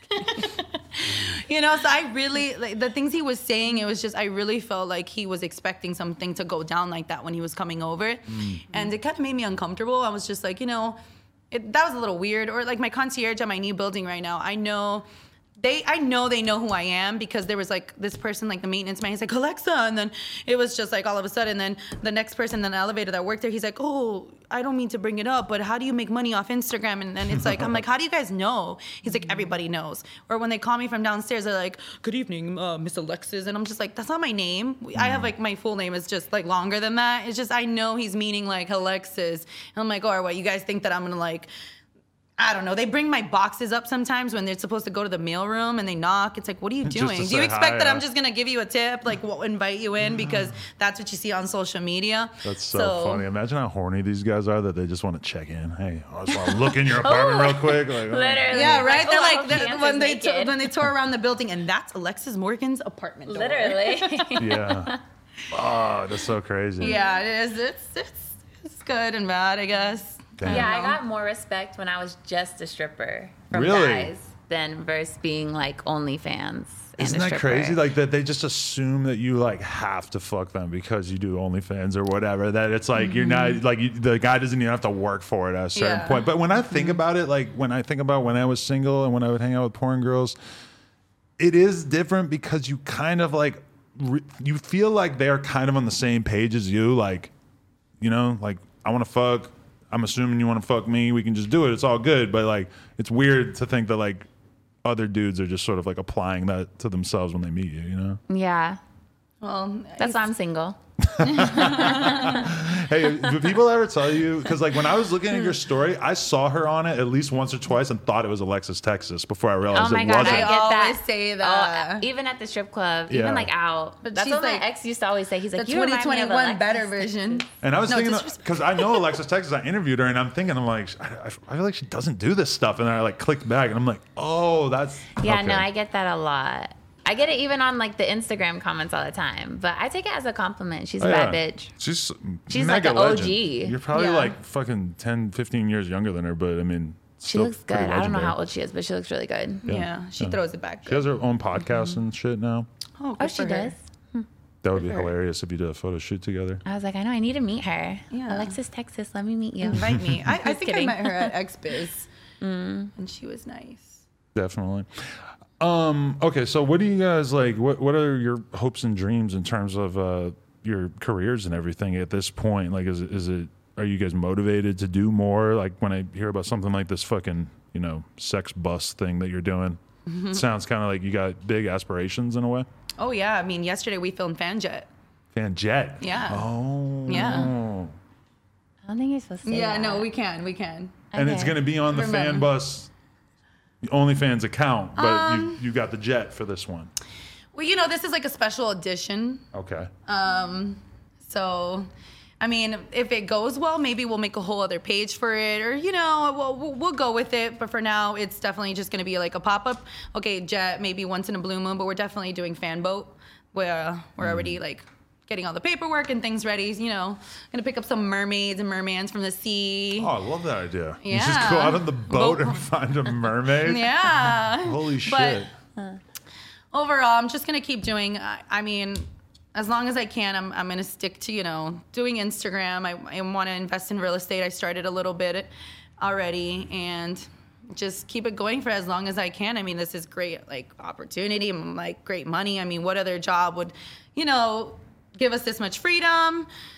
You know, so I really like the things he was saying. It was just I really felt like he was expecting something to go down like that when he was coming over, Mm. and it kind of made me uncomfortable. I was just like, you know, it, that was a little weird. Or like my concierge at my new building right now. I know. They, I know they know who I am because there was like this person, like the maintenance man. He's like Alexa, and then it was just like all of a sudden. Then the next person in the elevator that worked there, he's like, oh, I don't mean to bring it up, but how do you make money off Instagram? And then it's like, I'm like, how do you guys know? He's like, everybody knows. Or when they call me from downstairs, they're like, good evening, uh, Miss Alexis, and I'm just like, that's not my name. I have like my full name is just like longer than that. It's just I know he's meaning like Alexis, and I'm like, oh, what? You guys think that I'm gonna like. I don't know. They bring my boxes up sometimes when they're supposed to go to the mailroom and they knock. It's like, what are you Just to doing? Do you say expect hi, that yeah. I'm just going to give you a tip, like we'll invite you in because that's what you see on social media? That's so, funny. Imagine how horny these guys are that they just want to check in. Hey, I just want to look in your apartment real quick. Like, oh. Literally. Yeah, right? Like, They're oh, I like, hope they're- she answers when, they naked. t- when they tour around the building, and that's Alexis Morgan's apartment door. Literally. Yeah. Oh, that's so crazy. Yeah, it is. It's, it's, it's good and bad, I guess. Damn. Yeah, I don't know. got more respect when I was just a stripper from Really? guys than versus being like OnlyFans. and Isn't a that stripper. crazy? Like that they just assume that you like have to fuck them because you do OnlyFans or whatever. That it's like you're not like you, the guy doesn't even have to work for it at a certain Yeah. point. But when I think about it, like when I think about when I was single and when I would hang out with porn girls, it is different because you kind of like re- you feel like they're kind of on the same page as you. Like, you know, like I want to fuck. I'm assuming you want to fuck me. We can just do it. It's all good. But like, it's weird to think that like other dudes are just sort of like applying that to themselves when they meet you. You know? Yeah, Well, that's why I'm single. Hey, do people ever tell you? Because like when I was looking at your story, I saw her on it at least once or twice and thought it was Alexis Texas before I realized Oh my it god, wasn't. I I get that. always say that. Oh, even at the strip club, Yeah. even like out. But That's she's what like- my ex used to always say. He's like, The you remind me of twenty twenty-one Alexis better Texas." version. And I was No, thinking, disrespect. because I know Alexis Texas, I interviewed her, and I'm thinking, I'm like, I, I feel like she doesn't do this stuff. And then I like clicked back, and I'm like, oh, that's Yeah, okay. no, I get that a lot. I get it even on like the Instagram comments all the time, but I take it as a compliment. She's a Oh, bad yeah. bitch. She's She's mega like a O legend. G. You're probably Yeah. like fucking ten, fifteen years younger than her, but I mean, She still looks good. pretty I don't know legendary. how old she is, but she looks really good. Yeah, she Yeah. throws it back. She has her own podcast and shit now. Oh, Oh, good she for her. does. That would be for her. hilarious if you did a photo shoot together. I was like, I know, I need to meet her. Yeah. Alexis Texas, let me meet you. Invite me. I, I Just think kidding. I met her at X Biz, and she was nice. Definitely. Um, okay, so what do you guys like? What What are your hopes and dreams in terms of uh, your careers and everything at this point? Like, is it, is it? Are you guys motivated to do more? Like when I hear about something like this fucking you know sex bus thing that you're doing, it sounds kind of like you got big aspirations in a way. Oh yeah, I mean, yesterday we filmed Fanjet. Fan Jet. Yeah. Oh. Yeah. I don't think you're supposed to say Yeah, that. no, we can, we can. And it's Okay. going to be on the Remember. fan bus, the OnlyFans account, but Um, you you got the jet for this one. Well, you know, this is like a special edition. Okay. Um, so, I mean, if it goes well, maybe we'll make a whole other page for it, or you know, we'll we'll, we'll go with it. But for now, it's definitely just going to be like a pop up. Okay, jet maybe once in a blue moon, but we're definitely doing fan boat. Where we're already like getting all the paperwork and things ready. You know, gonna pick up some mermaids and mermans from the sea. Oh, I love that idea. You just Yeah. go out on the boat Boat- and find a mermaid. Yeah. Holy But- shit. Overall, I'm just gonna keep doing. I, I mean, as long as I can, I'm I'm gonna stick to you know doing Instagram. I, I want to invest in real estate. I started a little bit already, and just keep it going for as long as I can. I mean, this is great, like opportunity, like great money. I mean, what other job would, you know, give us this much freedom?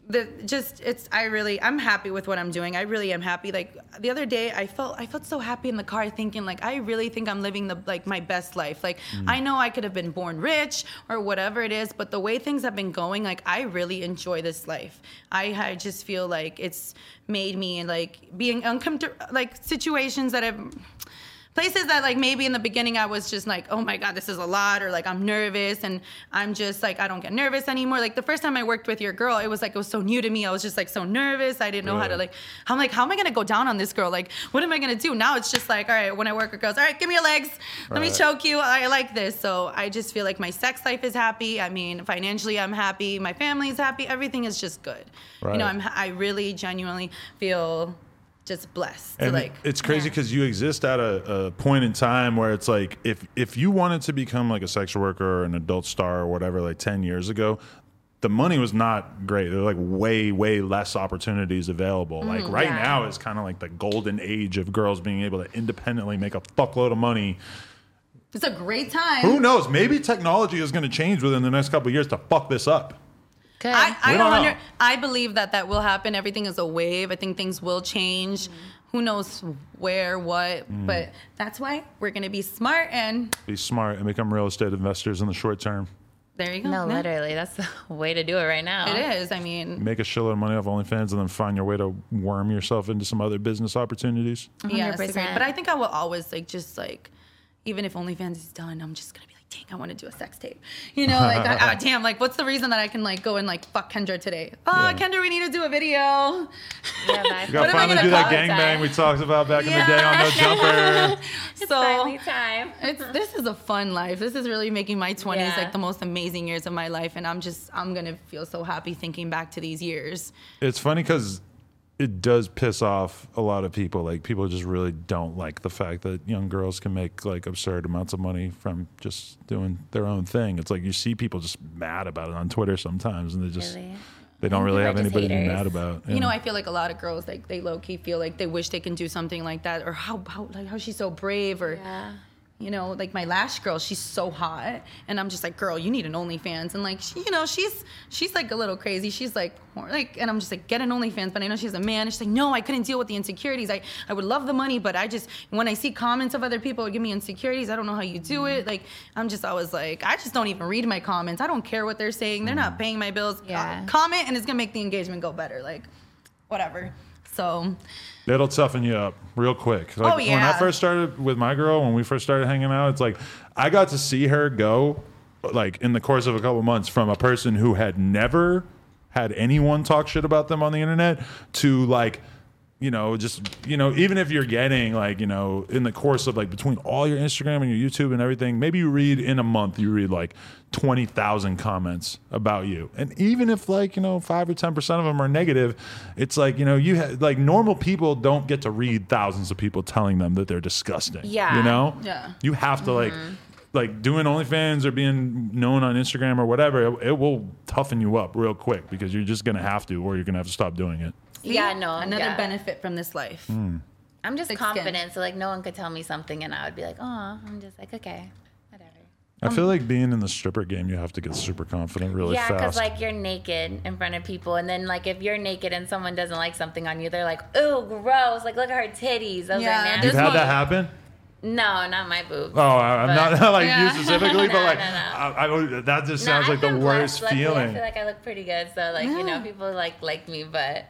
the just it's I really I'm happy with what I'm doing. I really am happy. Like the other day I felt I felt so happy in the car thinking like I really think I'm living the like my best life. Like mm. I know I could have been born rich or whatever it is, but the way things have been going, like I really enjoy this life. I, I just feel like it's made me like being uncomfortable, like situations that have places that like maybe in the beginning I was just like, oh my God, this is a lot, or like I'm nervous and I'm just like, I don't get nervous anymore. Like the first time I worked with your girl, it was like, it was so new to me. I was just like so nervous. I didn't know Really? how to like, I'm like, how am I gonna go down on this girl? Like, what am I gonna do? Now it's just like, all right, when I work with girls, all right, give me your legs. Let me Right. choke you. I like this. So I just feel like my sex life is happy. I mean, financially I'm happy. My family's happy. Everything is just good. Right. You know, I'm, I really genuinely feel just blessed to And like. it's crazy because you exist at a, a point in time where it's like if if you wanted to become like a sexual worker or an adult star or whatever like ten years ago, the money was not great. There were like way way less opportunities available. Like Mm, right yeah. now is kind of like the golden age of girls being able to independently make a fuckload of money. It's a great time. Who knows? Maybe technology is going to change within the next couple of years to fuck this up. Good. I, I We don't don't know. under, I believe that that will happen. Everything is a wave. I think things will change. Who knows where, what, Mm. but that's why we're gonna be smart and Be smart and become real estate investors in the short term. there you go. no, Yeah. literally, that's the way to do it right now. It is. I mean, Make a shitload of money off OnlyFans and then find your way to worm yourself into some other business opportunities. yes, one hundred agreed. percent. But I think I will always like just like, even if OnlyFans is done, I'm just gonna be like, dang, I want to do a sex tape. You know, like, ah, damn, like, what's the reason that I can like go and like fuck Kendra today? Oh, Yeah. Kendra, we need to do a video. Yeah, You bye. What gotta am I finally gonna do that call it gangbang we talked about back in the Yeah. day on No Jumper. It's So- finally time. It's this is a fun life. This is really making my twenties Yeah. like the most amazing years of my life, and I'm just I'm gonna feel so happy thinking back to these years. It's funny because it does piss off a lot of people. Like people just really don't like the fact that young girls can make like absurd amounts of money from just doing their own thing. It's like you see people just mad about it on Twitter sometimes, and they just Really? they don't really People are have just anybody to be haters. mad about. You Yeah. know, I feel like a lot of girls like they low key feel like they wish they can do something like that, or how how like how she's so brave, or Yeah. you know, like my lash girl, she's so hot, and I'm just like, girl, you need an OnlyFans, and like, she, you know, she's she's like a little crazy. She's like, more like, and I'm just like, get an OnlyFans, but I know she's a man. And she's like, no, I couldn't deal with the insecurities. I I would love the money, but I just when I see comments of other people, it give me insecurities. I don't know how you do it. Like, I'm just always like, I just don't even read my comments. I don't care what they're saying. They're not paying my bills. Yeah. Uh, comment, and it's gonna make the engagement go better. Like, whatever. So. It'll toughen you up real quick. Like, Oh, When I yeah. first started with my girl, when we first started hanging out, it's like I got to see her go, like in the course of a couple months, from a person who had never had anyone talk shit about them on the internet to like, you know, just, you know, even if you're getting like, you know, in the course of like between all your Instagram and your YouTube and everything, maybe you read in a month, you read like twenty thousand comments about you. And even if like, you know, five or ten percent of them are negative, it's like, you know, you ha- like normal people don't get to read thousands of people telling them that they're disgusting. Yeah. You know? Yeah. You have to like, like doing OnlyFans or being known on Instagram or whatever, it, it will toughen you up real quick because you're just going to have to, or you're going to have to stop doing it. Yeah, no. Another yeah. benefit from this life. Mm. I'm just Thick skin. confident, so like no one could tell me something, and I would be like, oh, I'm just like, okay, whatever. I feel like being in the stripper game, you have to get super confident really Yeah, because fast. like you're naked in front of people, and then like if you're naked and someone doesn't like something on you, they're like, "Ooh, gross!" Like look at her titties. Those Yeah, are there's You've nasty. had one- that happen? No, not my boobs. Oh, I- I'm But- not, not like Yeah. you specifically, No, but no, like no, no. I, I, that just No, sounds I've like the been worst blessed. Luckily, feeling. I feel like I look pretty good, so like you know, people like like me, but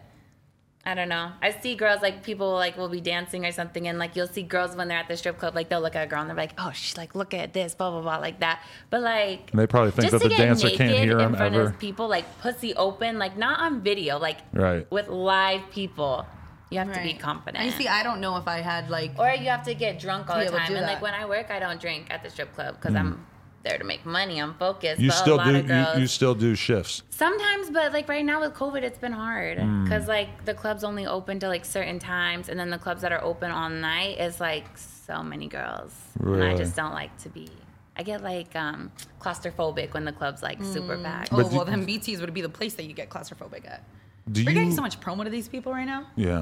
I don't know. I see girls like people like will be dancing or something, and like you'll see girls when they're at the strip club, like they'll look at a girl and they're like, oh, she's like, look at this, blah blah blah, like that. But like And they probably think just that to the get dancer naked can't hear in them front ever. of people, like pussy open, like not on video, like Right. with live people, you have to be Right. confident. I see. I don't know if I had like. Or you have to get drunk all To the be able to time. do And that. like when I work, I don't drink at the strip club because I'm there to make money. I'm focused. Mm. You but still a lot do. of girls, You, you still do shifts. sometimes, but like right now with COVID, it's been hard Mm. because like the clubs only open to like certain times, and then the clubs that are open all night is like so many girls, and I Really? just don't like to be. I get like um, claustrophobic when the club's like super packed. Oh But well, do- then B Ts would be the place that you get claustrophobic at. Do We're you? getting so much promo to these people right now. Yeah.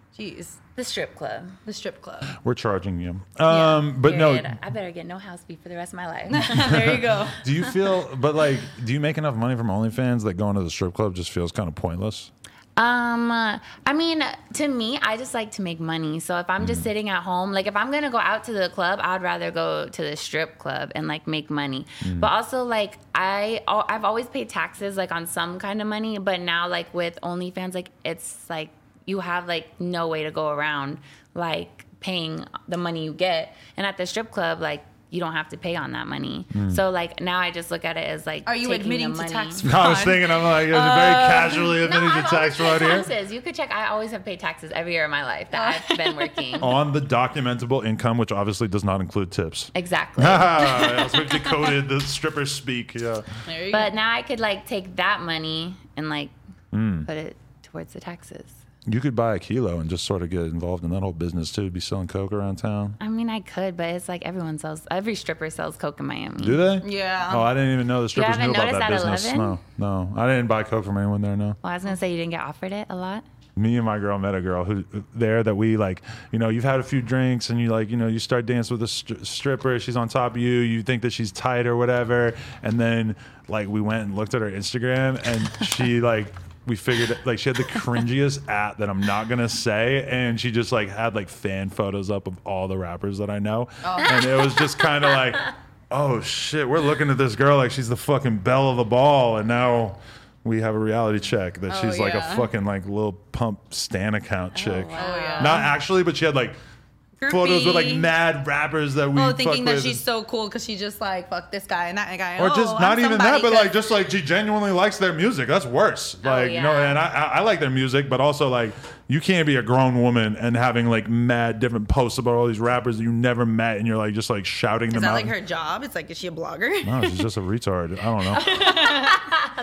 Jeez. The strip club. The strip club. We're charging you. Um, but Period. no. I better get no house fee for the rest of my life. There you go. Do you feel, but like, do you make enough money from OnlyFans that going to the strip club just feels kind of pointless? Um, I mean, to me, I just like to make money. So if I'm just sitting at home, like if I'm gonna go out to the club, I'd rather go to the strip club and like make money. Mm. But also, like I, I've always paid taxes like on some kind of money, but now like with OnlyFans, like it's like you have like no way to go around like paying the money you get, and at the strip club, like you don't have to pay on that money. Mm. So like now I just look at it as like, are you admitting to tax fraud? No, I was thinking, I'm like, uh, very casually admitting no, to tax fraud here. Taxes. You could check. I always have paid taxes every year of my life that I've been working. On the documentable income, which obviously does not include tips. Exactly. Also, we've decoded the stripper speak. Yeah. There you but go. now I could like take that money and like mm. put it towards the taxes. You could buy a kilo and just sort of get involved in that whole business too. Be selling coke around town. I mean, I could, but it's like everyone sells. Every stripper sells coke in Miami. Do they? Yeah. Oh, I didn't even know the strippers knew haven't about that noticed at business. eleven? No, no, I didn't buy coke from anyone there. No. Well, I was gonna say you didn't get offered it a lot. Me and my girl met a girl who there that we like, you know, you've had a few drinks and you like, you know, you start dancing with a stri- stripper. She's on top of you. You think that she's tight or whatever. And then like we went and looked at her Instagram and she like, we figured like she had the cringiest at that I'm not going to say. And she just like had like fan photos up of all the rappers that I know. Oh. And it was just kind of like, oh shit, we're looking at this girl like she's the fucking belle of the ball. And now we have a reality check that oh, she's like yeah. a fucking like little pump Stan account chick. Oh, wow. yeah. Not actually, but she had like Groupie. photos with like mad rappers that we Oh, fuck thinking that with. she's so cool because she just like fuck this guy and that guy. Or oh, just I'm not even that, somebody but 'cause- like just like she genuinely likes their music. That's worse. Oh, Like you know, yeah. and I, I I like their music, but also like you can't be a grown woman and having like mad different posts about all these rappers that you never met, and you're like just like shouting Is them that out. like her job? It's like, is she a blogger? No, she's just a retard. I don't know.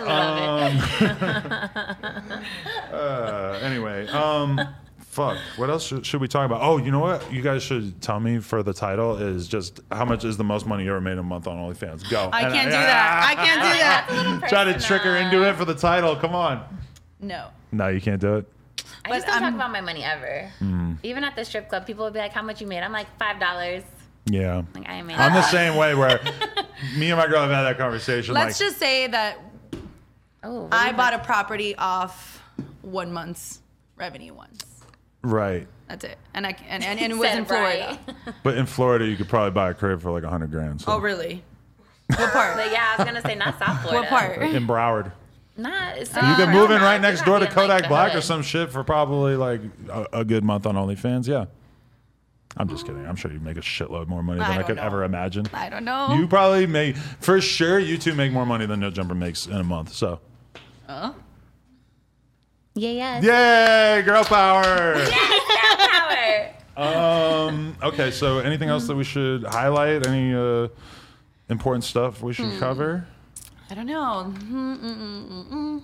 I love Um, uh, anyway, um, fuck. What else should, should we talk about? Oh, you know what? You guys should tell me for the title is just how much is the most money you ever made in a month on OnlyFans? Go. I And can't do that. I can't do that. Try to trick her into it for the title. Come on. No. No, you can't do it. I just But don't I'm- talk about my money ever. Mm. Even at the strip club, people would be like, "How much you made?" I'm like, five dollars. Yeah. Like I made. I'm the same way where me and my girl have had that conversation. Let's like, just say that Oh, what I do you bought have? a property off one month's revenue once. right. That's it. And I and, and, and it was Said in Florida. right. But in Florida, you could probably buy a crib for like a hundred grand. So. Oh, really? What part? But yeah, I was gonna say not South Florida. What part? In Broward. Not. It's You could uh, move in no, right you next might door be to in, like, Kodak the Black or hood. some shit for probably like a, a good month on OnlyFans. Yeah. I'm just kidding. I'm sure you make a shitload more money than I I, don't could know. ever imagine. I don't know. You probably make, for sure, you two make more money than No Jumper makes in a month. So, Oh. Yeah, yeah. yay, girl power. Power. Um. Okay. So, anything else that we should highlight? Any uh, important stuff we should cover? I don't know. Mm-mm-mm-mm.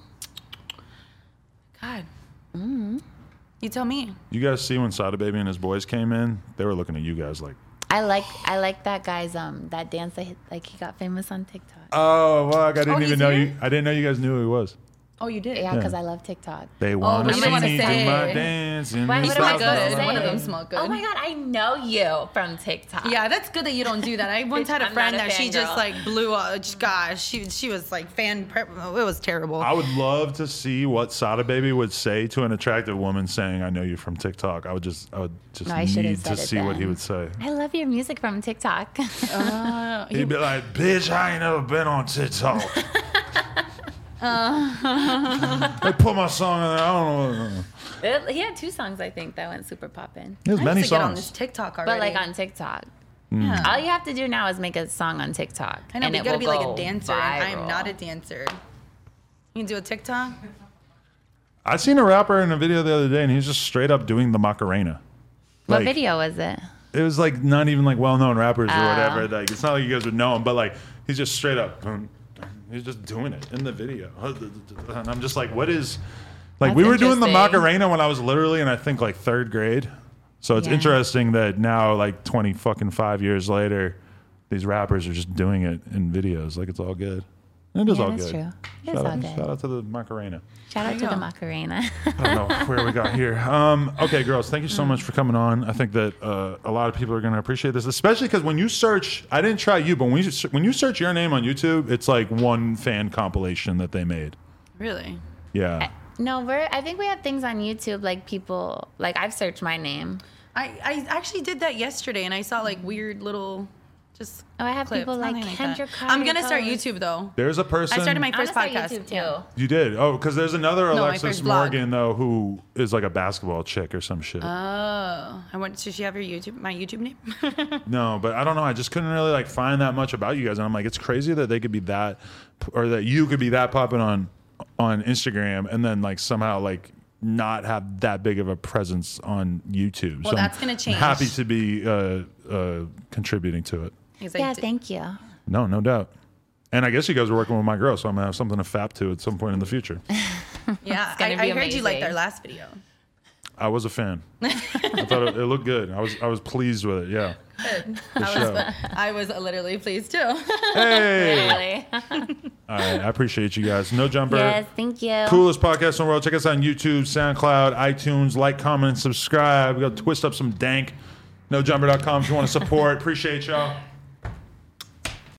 God. Mm. You tell me. You guys see when Sada Baby and his boys came in? They were looking at you guys like, I like I like that guy's um that dance that he, like he got famous on TikTok. oh, fuck! I didn't Oh, even he's know here? you. I didn't know you guys knew who he was. Oh, you did? Yeah, because I love TikTok. They want but to you see don't wanna me do say. my dance. And Why me would He's I stop, smelled blah, good. blah, blah. One of say? them smelled good. Oh my god, I know you from TikTok. Yeah, that's good that you don't do that. I once had a I'm friend not a that she just fangirl. like blew up. Gosh, she she was like fan. Pre- it was terrible. I would love to see what Sada Baby would say to an attractive woman saying, "I know you from TikTok." I would just, I would just No, I should've need said to it see what he then. would say. I love your music from TikTok. Uh, He'd be like, "Bitch, I ain't never been on TikTok." They put my song in there. I don't know. It- he had two songs I think that went super poppin'. There's I many need to get on this songs. TikTok already. But like on TikTok. Yeah. All you have to do now is make a song on TikTok. I know, and but you it gotta will be like go a dancer. And I am viral. not a dancer. You can do a TikTok? I seen a rapper in a video the other day, and he was just straight up doing the Macarena. What Like, video was it? It was like not even like well-known rappers or Oh. whatever. Like it's not like you guys would know him, but like he's just straight up. dun, dun, He's just doing it in the video, and I'm just like, what is? Like That's we were doing the interesting. Macarena when I was literally in I think like third grade. So it's Yeah. interesting that now, like twenty fucking five years later, these rappers are just doing it in videos. Like it's all good. It is Yeah, all that's good. true. It is Shout, all out, good. shout out to the Macarena. Shout out you to the go. Macarena. I don't know where we got here. Um, okay, girls, thank you so much for coming on. I think that uh, a lot of people are going to appreciate this, especially because when you search, I didn't try you, but when you when you search your name on YouTube, it's like one fan compilation that they made. Really? Yeah. No, we're. I think we have things on YouTube like people like I've searched my name. I, I actually did that yesterday, and I saw like weird little, just. Oh, I have clips, people like nothing Kendra that. Carter I'm gonna start post. YouTube though. There's a person. I started my I'm first gonna podcast. start YouTube too. Yeah. You did? Oh, because there's another my Alexis first vlog. Morgan though who is like a basketball chick or some shit. Oh, I want. Does she have her YouTube? My YouTube name? No, but I don't know. I just couldn't really like find that much about you guys, and I'm like, it's crazy that they could be that, or that you could be that popping on on Instagram, and then like somehow like not have that big of a presence on YouTube. Well, so that's I'm gonna change. Happy to be uh, uh, contributing to it. He's Yeah, like, thank you. No, no doubt. And I guess you guys are working with my girl, so I'm gonna have something to fap to at some point in the future. yeah, gonna I, be I heard you liked amazing. our last video. I was a fan. I thought it, it looked good. I was I was pleased with it. Yeah. Good. For I sure. was, I was literally pleased too. Hey. Really? All right, I appreciate you guys. No Jumper. Yes, thank you. Coolest podcast in the world. Check us out on YouTube, SoundCloud, iTunes. Like, comment, and subscribe. We got to twist up some dank. No jumper dot com if you want to support. Appreciate y'all.